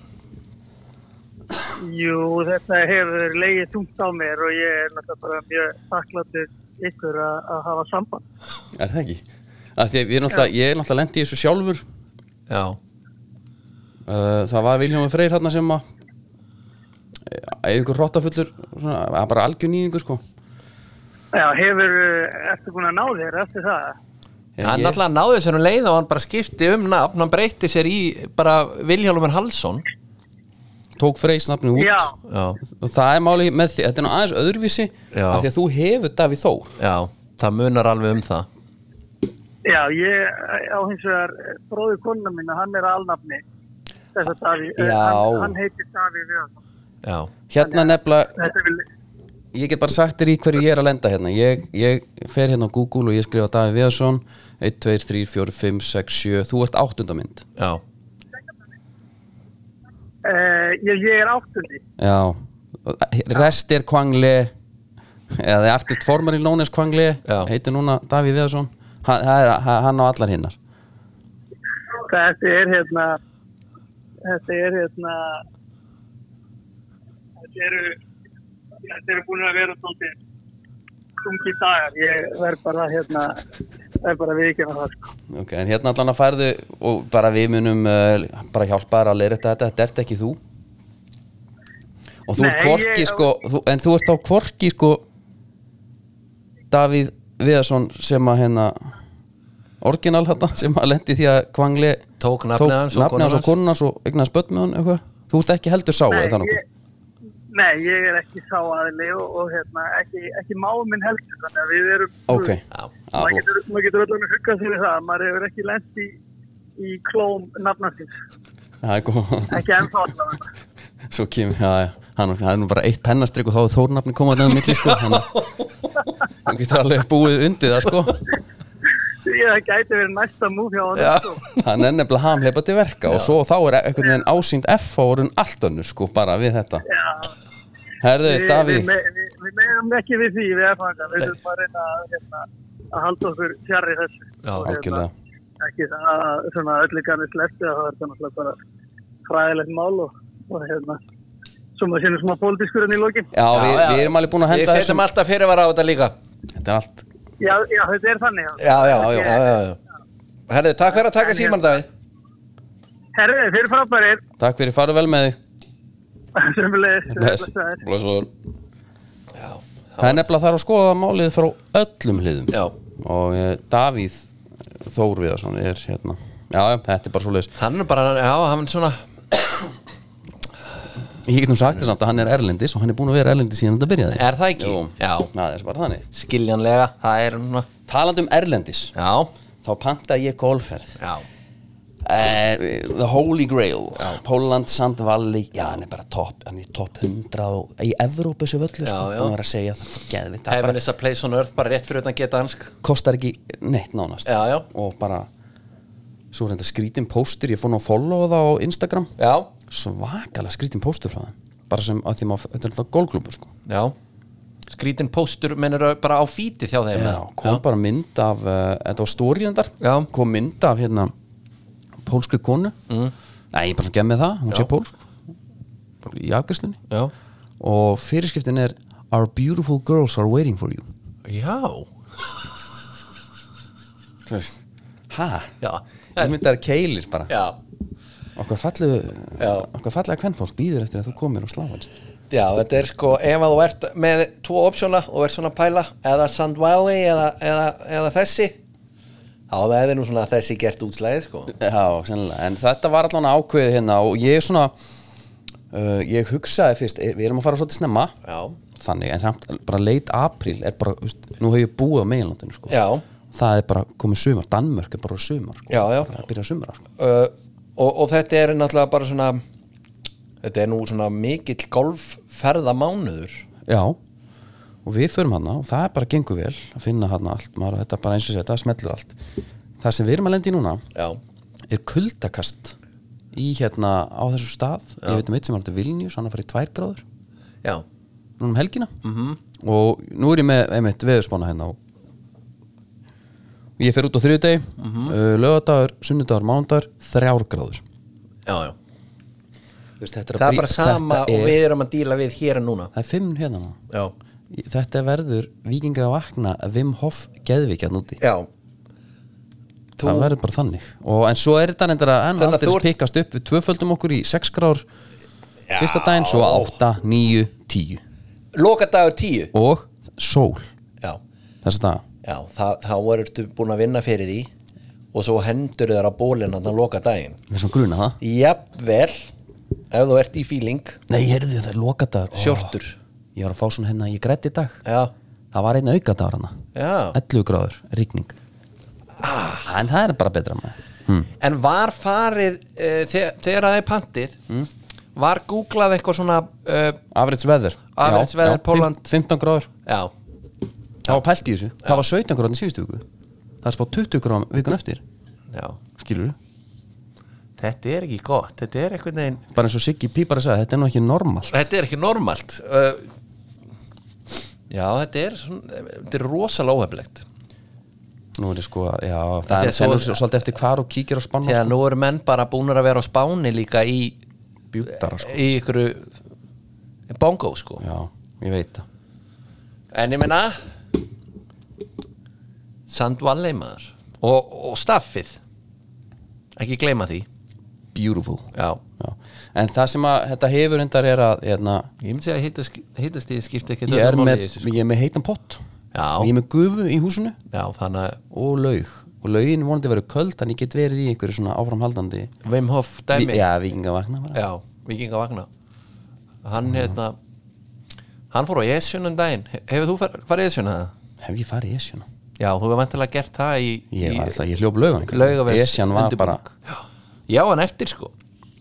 Jú, þetta hefur legið tungt á mér og ég er náttúrulega bara mjög þakklátur ykkur að, að hafa samband. Er það ekki? Að því að við erum náttúrulega, ég er náttúrulega lendi í þessu sjálfur. Já. Uh, það var Vilhjálmur Freyr hérna sem að eða ykkur hrottafullur, svona, bara algjör nýðingur sko. Já, hefur, ertu búin að ná þér eftir það? Já, Hann ég- alltaf náði sér um leið og hann bara skipti um nafn, hann breytti sér í bara Vilhjálmur Hallsson. tók Freyrs nafni út. Já, Já, Og það er málið með því, þetta er nú aðeins öðruvísi Já. af því að þú hefur Davíð Þór. já, það munar alveg um það. já, ég á hins vegar bróður konuna minna, hann er alnafni þess að Davíð, eh, Já. hann, hann heitir Davíð Viðarsson. Já, Hérna nefnilega, Þetta vil, ég get bara sagt þér í hverju ég er að lenda hérna. Ég, ég fer hérna á Google og ég skrifa Davíð Viðarsson, eitt, tveir, þrír, fjórir, fimm, sex, sjö, þú ert áttundamynd. já, uh, ég, ég er áttundi. Já, rest er Kwang Le, eða the artist formerly known as Kwang Le, Já. heitir núna Davíð Viðarsson, hann, hann, er- hann á allar hinnar. Þetta er hérna, þetta er hérna, þetta eru, þetta eru búin að vera svolítið tungi dagar. Ég verð bara hérna, verð bara viðkynna það sko. Ok, en hérna allan að færðu og bara við munum uh, bara hjálpa þér að leiðrétta þetta, þetta ert ekki þú og þú Nei, ert hvorki ég- sko, þú, en þú ert þá hvorki sko Davíð Viðarsson sem að hérna orginal hérna sem að lendi því að Kvangli Tók nafnið hans og nafnið hans og konun hans og eignaðist börn með hann eitthvað, þú ert ekki heldur sá eða það nokkuð. ég, nei, ég er ekki sá aðili og, og hérna, ekki, ekki máu minn heldur, þannig að við erum, Ok, já, já, maður flott. getur, maður getur öll að hugga sig við það, maður hefur ekki lent í, í klóm nafnarsins, Það er góð. ekki ennþá allavega. Svo kemur, já, já, hann það er nú bara eitt pennastrykk og þá er Þórnafni komað þennan milli, sko, þannig að hann getur alveg búið undir það, sko. Því að það gæti verið næsta múf hjá Já. honum, sko. Hann er nefnilega hamleipa til verka og svo þá er einhvern veginn ásýnd F á orðun allt önnur, sko, bara við þetta. Já. Herðu, Við, við, Davíð, við, við, við meðum ekki við því, við erum að við erum að reyna að, hérna, að halda okkur fjarri þessu. Já, Og, algjörlega. Ekki það að svona öllu kanni sleppti að það er náttúrulega bara fræðilegt mál og, og hérna, svo maður sínum svona pólitískur enn í lokin. Já, við, við erum alveg búin að Við henda setjum þessum. alltaf fyrirvara á þetta líka. Þetta er allt. Já, já, þetta er þannig. Já, já, já, já, já, já. Herðu, takk fyrir að taka síman, Davíð. Herðu, þeir eru frábærir. Takk fyrir, farðu vel með þig. Sömulegis. Bless. Blessaður. Já, Það er nefnilega þar að skoða málið frá öllum hliðum. já. Og eh, Davíð Þór Viðarsson er hérna. Já, já, þetta er bara svoleiðis. Hann er bara, já, hann er svona, Ég get nú sagt þess að hann er erlendis og hann er búin að vera erlendis síðan þetta byrjaði. er það ekki? Jú. Já, Það er bara þannig. skiljanlega, það er svona, Talandi um erlendis, já, þá pantaði ég golfferð. já, Uh, the Holy Grail, Póland, Sand Valley, já hann er bara topp, hann er topp hundrað og, í Evrópu þessu völlu, sko, Já, já. búin að vera að segja það, geðvitt, það Heaven bara is a place on earth, bara rétt fyrir utan geta hansk. kostar ekki neitt nánast. Já, já. Og bara, svo er þetta skrítin póstur, ég fór nú að followa það á Instagram, Já, svakalega skrítin póstur frá það, bara sem að því maður, þetta er alltaf golfklúbbur, sko. já. Skrítin póstur mennur bara á fíti hjá þeim. Já, kom bara mynd af, uh, þetta var stóriðandar, Já. kom mynd af hérna pólskri konu, mm. nei, ég bara svo gem með það, hún Já. sé pólsk, bara í afgæslunni. Já. Og fyrirskriftin er Our beautiful girls are waiting for you. Já. Þú veist, hæ? Já. Það myndi að keilir bara. Já. Okkar fallegu, Já. okkar fallega kvenfólk býður eftir að þú komir og slá hans. Já, þetta er sko, ef að þú ert með tvo optiona og ert svona að pæla, eða Sand Valley eða, eða, eða þessi, þá það er nú svona þessi gert útslæðið, sko. Já, sennilega, en þetta var allan ákveðið hérna og ég svona, uh, ég hugsaði fyrst, eh, við erum að fara svolítið snemma, Já. þannig, en samt bara leit apríl er bara, veist, nú hef ég búið á meginlandinu, sko. Já. Það er bara komið sumar, Danmörk er bara sumar, sko. Já, já. Það byrja sumar, sko. Uh, og, og þetta er náttúrulega bara svona þetta er nú svona mikill golfferða mánuður Já, og við förum hana og það er bara gengur vel að finna hana allt, maður, þetta er bara eins og þetta smellur allt. Það sem við erum að lenda í núna Já, er kuldakast í hérna á þessu stað. Ég veit um eitt sem var þetta Vilnius, hann er að fara í tvær gráður já, núna um helgina -hmm. og nú er ég með einmitt veðurspána hérna og ég fer út á þriðjudegi, mm -hmm. uh, laugardagur, sunnudagur, mánudagur, þrjár gráður. já, já Veist, þetta er, Það er brí- bara sama þetta og er, við erum að díla við hér en núna það er fimm hérna núna. Já, Þetta verður Víkinga að vakna Wim Hof geðvikjarn úti. já Þú, Það verður bara þannig og, En svo er þetta endur að enn Þannig að aldrei þú ert- pikkast upp Við tvöföldum okkur í sex gráður fyrsta daginn, svo átta, níu, tíu lokadagur tíu og sól Já, þess að það já það, þá ertu búin að vinna fyrir því og svo hendur þér á bólinn að loka daginn Við erum svona gruna það Jafnvel, ef þú ert í feeling Nei, heyrðu það er lokadagur Ó, Sjortur Ég var að fá svona hérna, ég grætti í dag Já, Það var einn aukadagur hana já ellefu gráður, rigning ah. En það er bara betra með hm. En var farið uh, þegar, þegar það er pantið mm. Var googlað eitthvað svona uh, Average weather Average Já, weather, já, Pólland. fimmtán gráður Já, Það var pælt í þessu Það var sautján gráður í síðustu viku Það er spá tuttugu gráður vikun eftir já Skilur þú? Þetta er ekki gott, þetta er einhvern veginn Bara eins og Siggi Pípar að segja Þetta er nú ekki normalt Þetta er ekki normalt uh, Já, þetta er svona, þetta er rosalega óheflegt Nú er ég sko að- Já, það Þetta er er svo, svo- svolítið eftir hvar og kíkir á spanna Þegar nú eru menn bara búnir að vera á Spáni líka í Bjútara sko í ykkur bongo sko Já, ég veit það En ég meina Sandvalley maður og, og staffið ekki gleyma því Beautiful Já, Já. En það sem að þetta hefur endar er að hérna, ég myndi segja að hittast því skipti ekki ég, er með, ég er með heitan pott Já, og ég er með gufu í húsinu já, þannig að og laug og laugin vonandi verið köld þannig ég get verið í einhverju svona áframhaldandi Wim Hof dæmi Já, vikingavagna bara. Já, vikingavagna Hann hérna Hann fór á Esjun um daginn Hefur þú far, farið Esjun að það? Hef ég farið í Esjuna? Já, þú hefur vantilega gert það í, Ég, í var alltaf, ég hljóp laugan Laugavés Esjan var bara Já, já hann eftir sko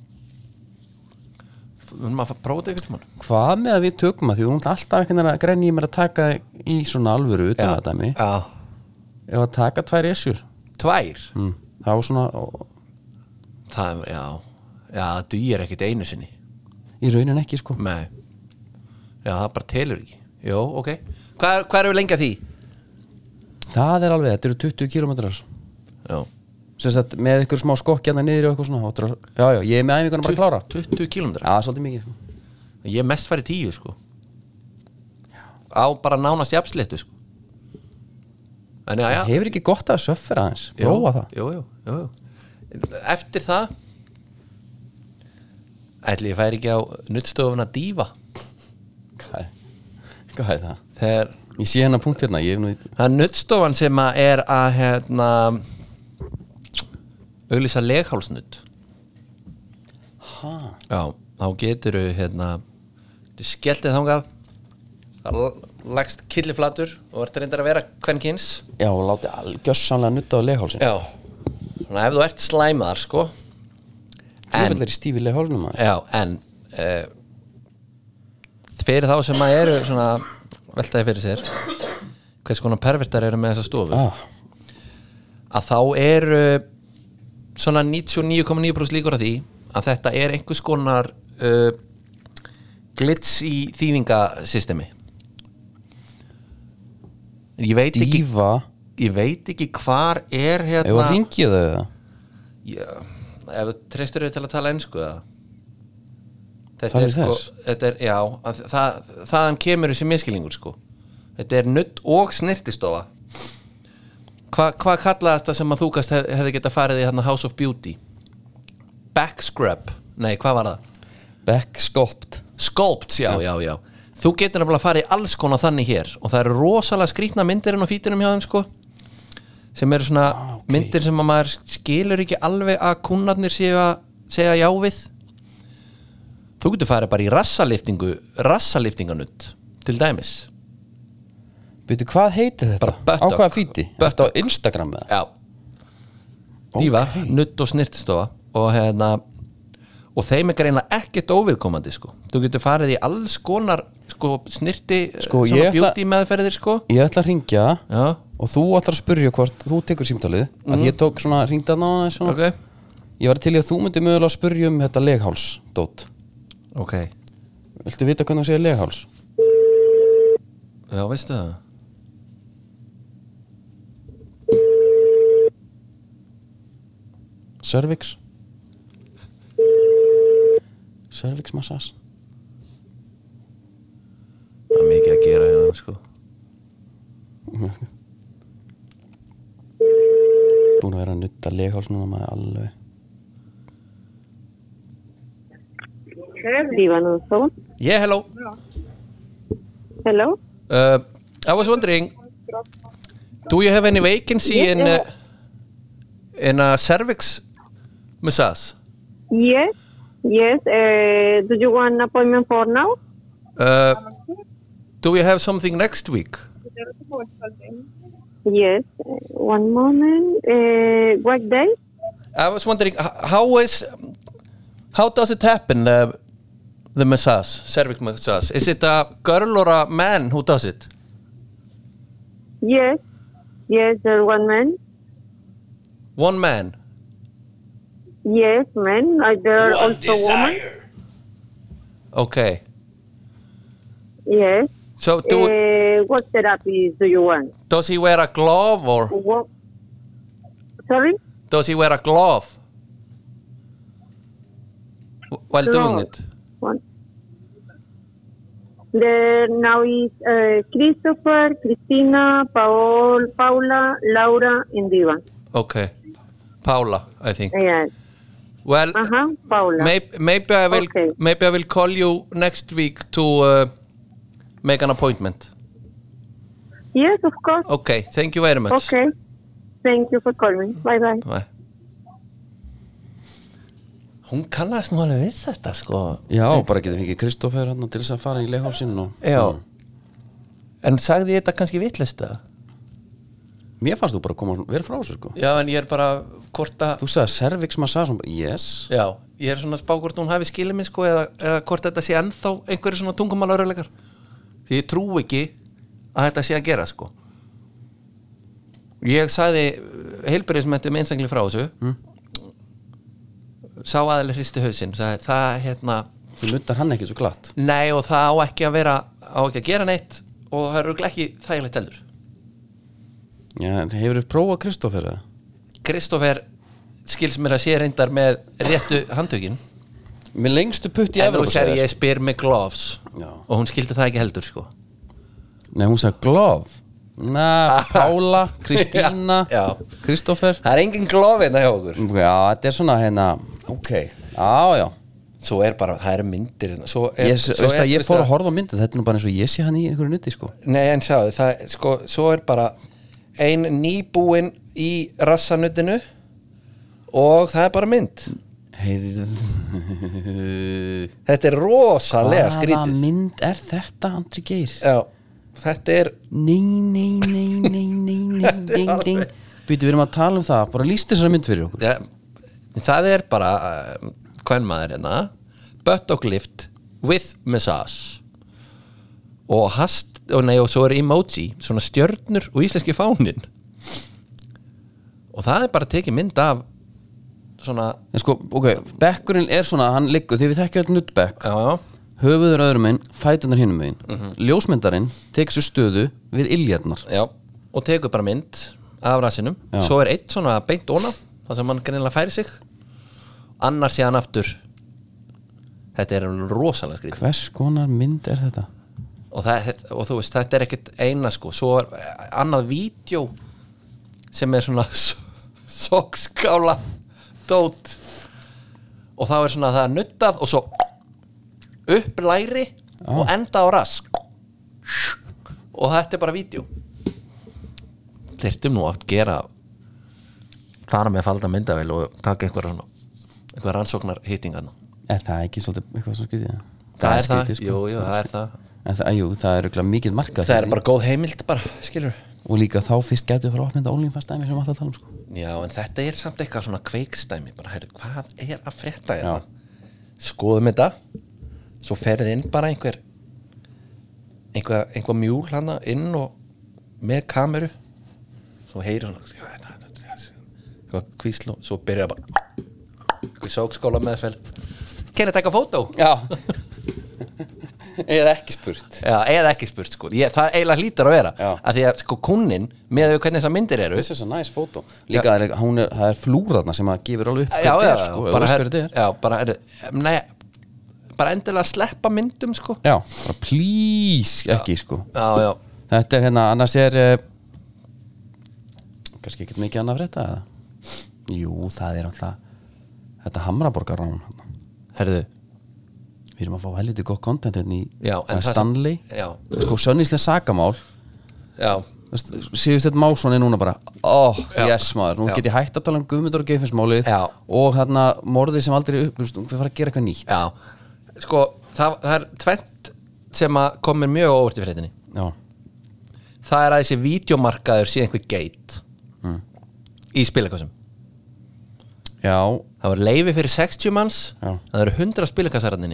Við erum að prófa þetta eitthvað mann Hvað með að við tökum að því þú ert alltaf ekki að grenja í mér að taka í svona alvöru utan að dæmi Já, ef að taka tvær esjur tvær mm. það var svona ó, Það, já Já, það dugir ekkert einu sinni í raunin ekki sko Nei Já, það bara telur ekki Jó, ok Hvað, hvað erum við lengi að því? það er alveg, þetta eru tuttugu kílómetrar Já sem sagt með ykkur smá skokkjana niður og eitthvað svona Óttur, já, já, ég er með æfingunum bara að klára tuttugu kílómetrar já, svolítið mikið sko. Ég er mest farið tíu sko Á bara nánast jafnsléttu sko En já, já hefur ekki gott að söffera aðeins prófa það Jú, jú, jú, jú Eftir það Ætli ég færi ekki á nuddstofuna Díva hvað er, hvað er það? Þegar ég sé hennar punkt hérna ég hef nú Það er nuddstofan sem að er að hérna auglýsa leghálsnudd ha, Já, þá geturðu hérna skelltið þangað það lagst killiflatur og ert reyndar að vera kvenkins já, og láti algjörsanlega nutta á leghálsin Já, svona ef þú ert slæmaðar sko þú vil er í stífi leghálsinum maður. Já, en uh, fyrir þá sem að eru svona veltaði fyrir sér hvers konar pervertar eru með þessa stofu ah, að þá eru svona níutíu og níu komma níu prósent líkur á því að þetta er einhvers konar uh, glits í þýðingasystemi ég veit ekki dífa ég veit ekki hvar er ef að hérna ringið þau það Já, ef þú treystir þau til að tala ensku eða þetta Það er er sko þess? þetta er, já, að, það, þaðan kemur þessi miskilningur sko þetta er nudd og snirtistofa Hva, hvað kallaðast það sem að þú gast hef, hefði getað farið í hérna House of Beauty back scrub, nei hvað var það back sculpt sculpt, já, já, já þú getur nefnilega að fara í alls konar þannig hér og það eru rosalega skrýtna myndir inn á fítunum hjá þeim sko sem eru svona Ah, ok. myndir sem að maður skilur ekki alveg að kunnarnir séu að segja já við þú getur farið bara í rassaliftingu rassaliftinganutt til dæmis veitu hvað heitir þetta? Bara buttock. á hvaða fíti? Buttock. Þetta á Instagram eða? já Díva, Ok. nutt og snirtistofa og hérna og þeim er greinilega ekkert óviðkomandi sko. Þú getur farið í alls konar sko, snirti Sko, svona ég ætla- beauty meðferðir sko. Ég ætla að ringja Já, og þú ætlar að spyrja hvort þú tekur símtalið að ég tók svona ringd að nána svona. ok, Ég var til í að þú myndir mögulega að spyrja um þetta legháls dót. ok Viltu vita hvernig þú segir legháls? Já, veistu það? Cervix Cervix massage. Það er mikið að gera hérna sko. Búin að vera að nutta legháls núna maður alveg. Divan also. Yeah, hello Hello. uh, I was wondering do you have any vacancy Yes, in uh, uh, in a cervix massage? Yes. Yes. Uh, do you want an appointment for now? Uh, do you have something next week? Yes. Uh, one moment. Uh, what day? I was wondering h- how is how does it happen uh, the massage, cervix massage? Is it a girl or a man who does it? Yes. Yes, there's one man. One man. Yes, man. Are there also woman? Okay. Yes. So do Uh, what therapy do you want? does he wear a glove or What? Sorry? does he wear a glove w- while doing Glove. it? One. There now is uh, Christopher, Christina, Paul, Paula, Laura, and Divan. Okay. Paula, I think. Yes. Well, Uh-huh, Paula. maybe, maybe I will Okay. maybe I will call you next week to uh, make an appointment. Yes, of course. Okay, thank you very much. Okay. Thank you for calling. Bye bye. Bye. Hún kannast nú alveg við þetta sko. Já, bara getur fengið Kristoffer hann til þess að fara í leghálsinn og Já. En sagði ég þetta kannski vitlist það? Mér fannst þú bara að koma vel frá þessu sko. Já, en ég er bara hvort að Þú sagði cervix massage og bara, yes. Já, ég er svona að spá hvort hún hafi skilið mig sko eða, eða hvort þetta sé ennþá einhverju svona tungumálaröðleikar. Því ég trú ekki að þetta sé að gera sko. Ég sagði heilbrigðismentum einstaklega frá þessu mm. Sá aðeins hristi hausinn sagði, það hérna Þú nuttar hann ekki svo glatt. nei og það á ekki að vera á ekki að gera neitt og það eru ekki þægilegt heldur. Já, hefur þú prófað Kristoffer eða? Kristoffer skils mér að sé reyndar með réttu handtökin Með lengstu putt í en nú Evrópu sér ég spyr með gloves Já. og hún skildi það ekki heldur sko. Nei, hún sagði glove. Na, Pála, Kristína, Já. Kristoffer. Það er engin glove hérna hjá okkur. Já, þetta er svona hérna, ok, já, já. Svo er bara, það eru myndir hérna. Svo er, Ég, svo veist er, að ég veist fór að- að horfa á myndið, þetta er nú bara eins og ég sé hann í einhverju nutti, sko. Nei, en sjáðu, það er sko, svo er bara ein nýbúin í rassanuttinu og það er bara mynd. Heyrðu. Þetta er rosalega Hvaða skrítið. mynd er þetta, Andri Geir? Já, þetta er Nei, nei, nei, nei, nei, nei, ding, ding. Býtu, við erum að tala um það, bara lýst þessari mynd fyrir okkur. ja, það er bara uh, hvern maður hérna buttock lift with massage og hast og nei og svo er emoji svona stjörnur og íslenski fánin og það er bara tekið mynd af svona En sko, ok, bekkurinn er svona, hann liggur, því við þekkjum þetta nuttbekk, já, já, höfuður öðrum megin, fætunar hinum megin. Mhm. Ljósmyndarinn tekur sér stöðu við iljarnar. já og tekur bara mynd af rassinum Já. svo er eitt svona beint óna það sem hann greinilega færi sig annar sé hann aftur þetta er rosalega skrítið Hvers konar mynd er þetta? og, það, og þú veist, þetta er ekkert eina sko, svo er annað vídeo sem er svona sokskála dót og þá er svona það er nuttað og svo upp læri og enda á rask og þetta er bara vídeo þyrftum nú að gera fara með falda myndavél og taka einhverja svona einhverja rannsóknar hittingarna Er það ekki svolítið eitthvað svo skrítið? það er það, skrítið, sko. jú, jú, það er það En það, jú, það er örugglega mikið markað það er bara góð heimild bara, skilur og líka þá fyrst gætu frá opnenda OnlyFans dæmi sem við alltaf tala um sko. Já, en þetta er samt eitthvað svona kveikstæmi bara, heyrðu, hvað er að frétta hérna? Skoðum þetta svo ferði inn bara einhver einhver, einhver mjúl hana inn og með kameru svo heyrir hann eitthvað kvíslu, svo byrja bara einhver sókskóla meðferð can I take a photo? Já eða ekki spurt Já, eða ekki spurt sko, ég, það eiginlega hlýtur að vera Já. að því að sko kunnin með hvernig þessar myndir eru This is a nice photo Líka það er, hún er, það er flúrarna sem að gefur alveg upp já, hvað já, þetta er, sko, ef bara, þú veist her, hver þetta er. já, bara, er, nei, bara endilega sleppa myndum sko Já, bara please ekki sko já, já, Þetta er hérna, annars er uh, kannski ekkert mikið annað frétta eða? Jú, það er alltaf þetta Hamraborgarrán herðu Við erum að fá helviti gott content hérna í Já, en uh, það sem- Stanley já, Sko, sönníslega sakamál já, Síðust þetta Másson er núna bara Oh, Já. yes maður, nú Já. get ég hægt að tala um Guðmundur og Geirfinnsmálið Já. Og hérna morðið sem aldrei upp Við fara að gera eitthvað nýtt já sko, það, það er tvennt sem að komir mjög á óvart í fréttinni Já, það er að þessi vídeomarkaður sé einhver geit Mm. í spilakassum já, það var leyfi fyrir sextíu manns Já. það eru hundrað spilakassararninni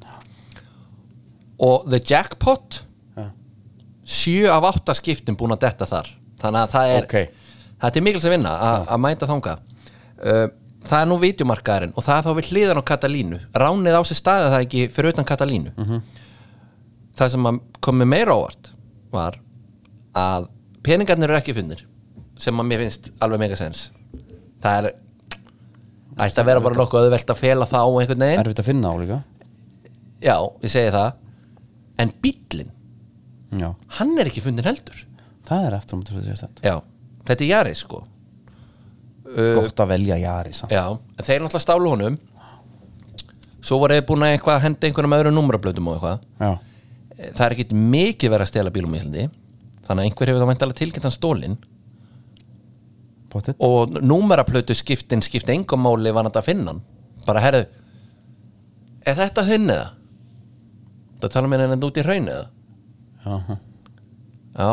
og the jackpot já. sjö af átta skiptum búin að detta þar þannig að það er Ok. það er mikils að vinna a- að mæta þanga uh, það er nú vídeomarkaðurinn og það er þá við hliðan á Katalínu ránið á sér staðið það ekki fyrir utan Katalínu Mhm. það sem að komi meira ávart var að peningarnir eru ekki funnir sem að mér finnst alveg megasens það er ætti að vera bara nokkuð auðvelt að fela það á einhvern veginn Erfitt að finna á líka já, ég segi það en bíllinn, Já, hann er ekki fundin heldur það er eftir um þetta já, þetta er Jaris sko uh, Gott að velja Jari samt já, en þeir náttúrulega stálu honum svo voru þeir búin að eitthvað henda einhvernum öðrum númerablöðum og eitthvað Já, það er ekkit mikið verið að stela bílum í Íslandi þannig að einhver hefur þá væntanlega tilkynnt hann stólinn pottet og númeraplötu skiptin skipti engum máli var þetta að finna hann bara herðu er þetta þinn eða? það tala mér enn út í hraun eða? Já, já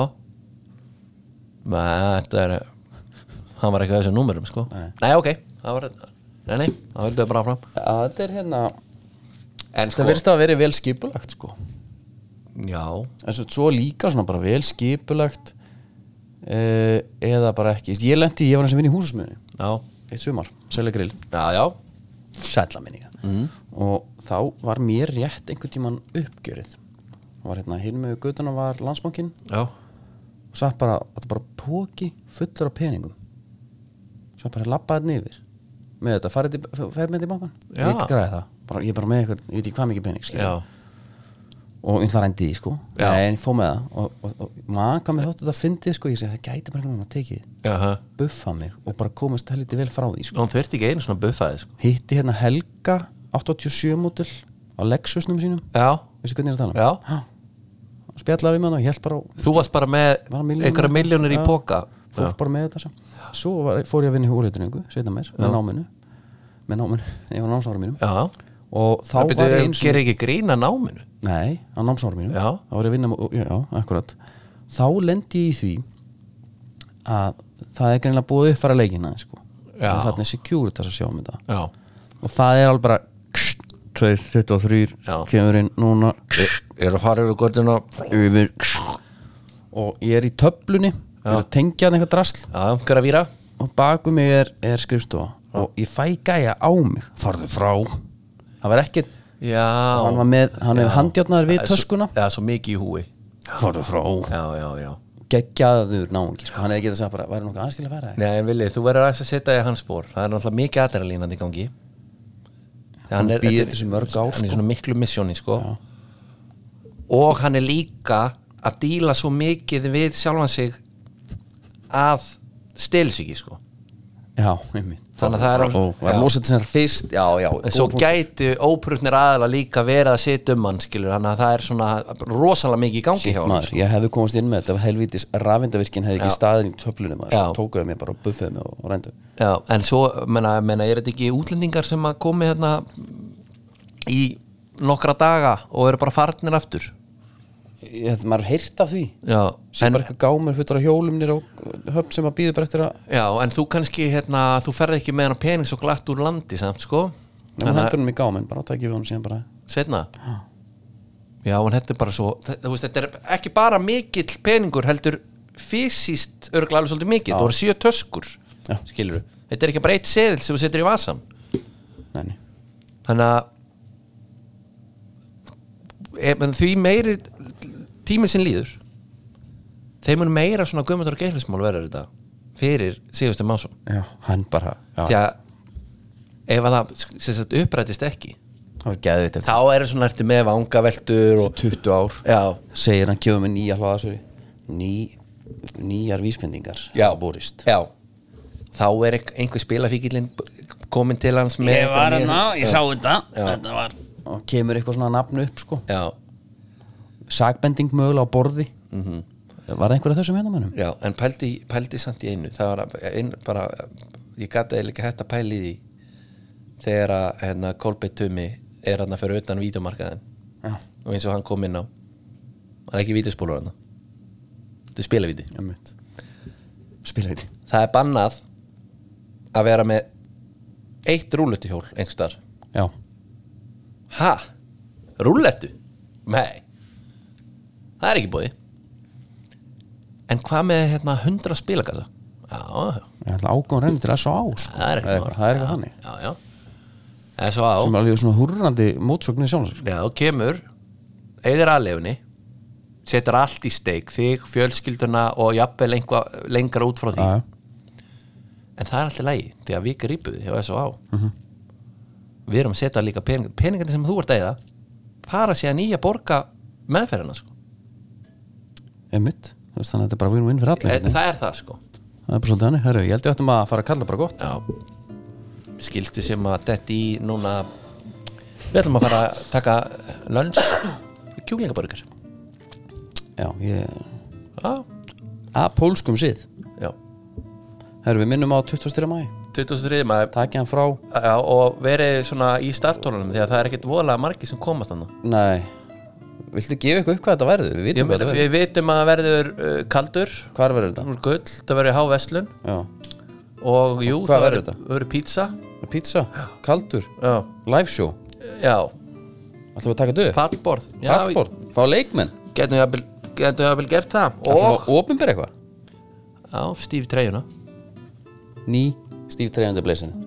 Nei, þetta er hann var ekki á þessum númerum sko Nei. nei ok, það var nei, nei, það vildu við bara áfram Já, þetta er hérna en Þetta verðist að vera vel skipulagt sko já, En svo, svo líka svona bara vel skipulagt uh, Eða bara ekki Ég lendi, ég var eins og vinn í húsasmiðunni já, Eitt sumar, selja grill já, já Sætla minniga mm. Og þá var mér rétt einhvern tímann uppgjörið Það var hérna, hinn með göttuna var Landsbankinn já, Og satt bara, þetta bara póki fullur af peningum Svo bara labbaði niður Með þetta, farið til, fer með þetta í bankan Já. Ég ekki græði það, bara, ég er bara með eitthvað Ég veit ekki hvað mikið pening skilur. já Og ég ætla að rendi því sko Já. Nei, en ég fóð með það Og, og, og maður hvað með þótt þetta fyndið sko Ég segi, það gæti bara einhvern veginn að tekið Jaha. Buffa mig og bara komast helviti vel frá því sko. Hún þurfti ekki einu svona buffaði sko. Hitti hérna Helga áttatíu og sjö mótil á Lexusnum sínum Já, Veistu hvernig ég er að tala um? já Og spjallaði við með hann og ég held bara á Þú varst bara með Var það milljónir? einhverja miljónir í Já. póka Fór bara með þetta sem. Svo var, fór ég að vinna í húrheitunningu Sveita mér, með náminu Með náminu, ég var námsárum mínum Já, Og þá það var ég byrjuðu eins gerir ekki grína náminu Nei, á námsárum mínum Já. Þá var ég að vinna, já, já, akkurat Þá lendi ég í því Að það er greinilega búið upp fara leikina sko. Já. Og þarna er Securitas að sjá um þetta Já, Og það er alveg bara tveir, tuttugu og þrír Já. Kemur inn núna ég er að fara yfir göttuna Yfir Og ég er í töflunni Ég er að tengja hann eitthvað drasl Já, hver að víra Og baku mig er, er skrifstofa Og ég fæ gæja á mig Farðu frá Það var ekkert Já, Hann var með, hann hefur handjárnaður við Það er svo- töskuna Já, svo mikið í húi Farðu frá Já, já, já Geggjaður náungi sko. Hann hefði getað sagt bara Væri nokkuð aðeins til að fara Nei, en Vili, þú verður aðeins að setja í hans spór Það er náttúrulega mikið adrenalínandi í gangi Hann er- býður þetta er- þessu mörg ár, Hann er sko. svona miklu missjóni sko. Og hann er líka að díla svo mikið við sjálfan sig að stelsíki sko. Já, einmitt Þannig að það er Ó, alveg- Var já. losað til sinna fyrst Já, já En svo góð punktur. gæti óprutnir aðala líka verið að setja um hann skilur, þannig að það er svona rosalega mikið í gangi Shit, hjá hann maður, ég hefði komast inn með þetta ef helvítis rafindavirkin hefði ekki Já. staðið í töflunum maður, Já. svo tókuðu mig bara og buffuðu mig og, og rændu Já, en svo, menna, menna, er þetta ekki útlendingar sem að komi hérna í nokkra daga og eru bara farnir aftur ég, maður er heyrt af því Já, sem en, bara eitthvað gámur fyrir á hjólum nýr á höfn sem að býður bara eftir að já, en þú kannski hérna, þú ferð ekki með hann pening svo glatt úr landi samt, sko nefnum hendur hann í gáminn, bara tækja við hann síðan bara Seinna Já, en þetta er bara svo þe- þú veist, þetta er ekki bara mikill peningur heldur fysiskt örgulega alveg svolítið mikill, Já. það voru sjö töskur Já. skilur þetta er ekki bara eitt seðil sem þú setur í vasan nei, nei. þannig að ef, en því meiri tíminn sem líður þeim mun meira svona Guðmundur og Geirfinnsmál verður þetta fyrir Sigursteinn Másson Já, hann bara já, því að ef að það sem sagt upprætist ekki það var geðið þá er það svona ertu með vangaveltur og tuttugu ár já, segir hann kemur með nýja hlaðasöri Ný, nýjar vísbendingar já, borist já þá er einhver, einhver spilafíkillinn komin til hans með ég var eitthvað hérna, nýja- ég sá þetta Já. þetta var og kemur eitthvað svona nafn upp sko já, sagbending mögulega á borði mhm var það einhver af þessum hérna mannum? Já, en pældi, pældi samt í einu það var ein, bara ég gæti eða ekki hægt að pæli því þegar að hérna, Kolbeinn Tumi er hann að fyrir utan vídeomarkaðin Já, og eins og hann kom inn á hann er ekki vídeospólur hann þetta er spilavíti já mitt spila þetta það er bannað að vera með eitt rúllettuhjól einhverstaðar Já, ha? Rúllettu? Nei það er ekki búið en hvað með hérna hundra spilakassa? Já, já ég ætla ágóðan rennir til S O A sko. það er Eða eitthvað það er eitthvað þannig já, já. Það er svo á sem er alveg svona húrrandi mótsögn í sjálfs Já, þú kemur eigðir aðleifunni setur allt í steik þig, fjölskylduna og jafnvel einhvað lengra út frá því Já, en það er alltaf lægi því að við grípum við hjá S O A Mhm. við erum að setja líka pening peningarnir sem þú ert að eyða fara síðan í að borga meðferðina sko. einmitt Þú veist, þannig að þetta er bara win-win fyrir allir e, það er það sko það er bara svolítið hannig, herru, ég held ég ættum að fara að kalla bara gott Já, skilstu sem að þetta í núna við ætlum að fara að taka lunch kjúklingabörgar Já, ég Já, að pólskum sið já herru, við minnum á tuttugasta og þriðja maí tuttugasta og þriðja maður takja hann frá Já, og verið svona í startólunum því að það er ekkert voðalega margir sem komast þannig nei, viltu gefa eitthvað upp hvað þetta verður? Við vitum hvað þetta verður Við vitum að það verður uh, kaldur Hvar verður þetta? úr gull, það verður háveslun Já, og jú, Hvað það verður verður, verður pizza pizza, kaldur, Já, live show já ætlum við að taka þetta upp? pallborð Já, Pallsport, fá leikmenn Getum við getum við gert það ætlum við Og, að opinbera eitthvað? já, stíf treyjuna Ný Steve Treyjandi Blazin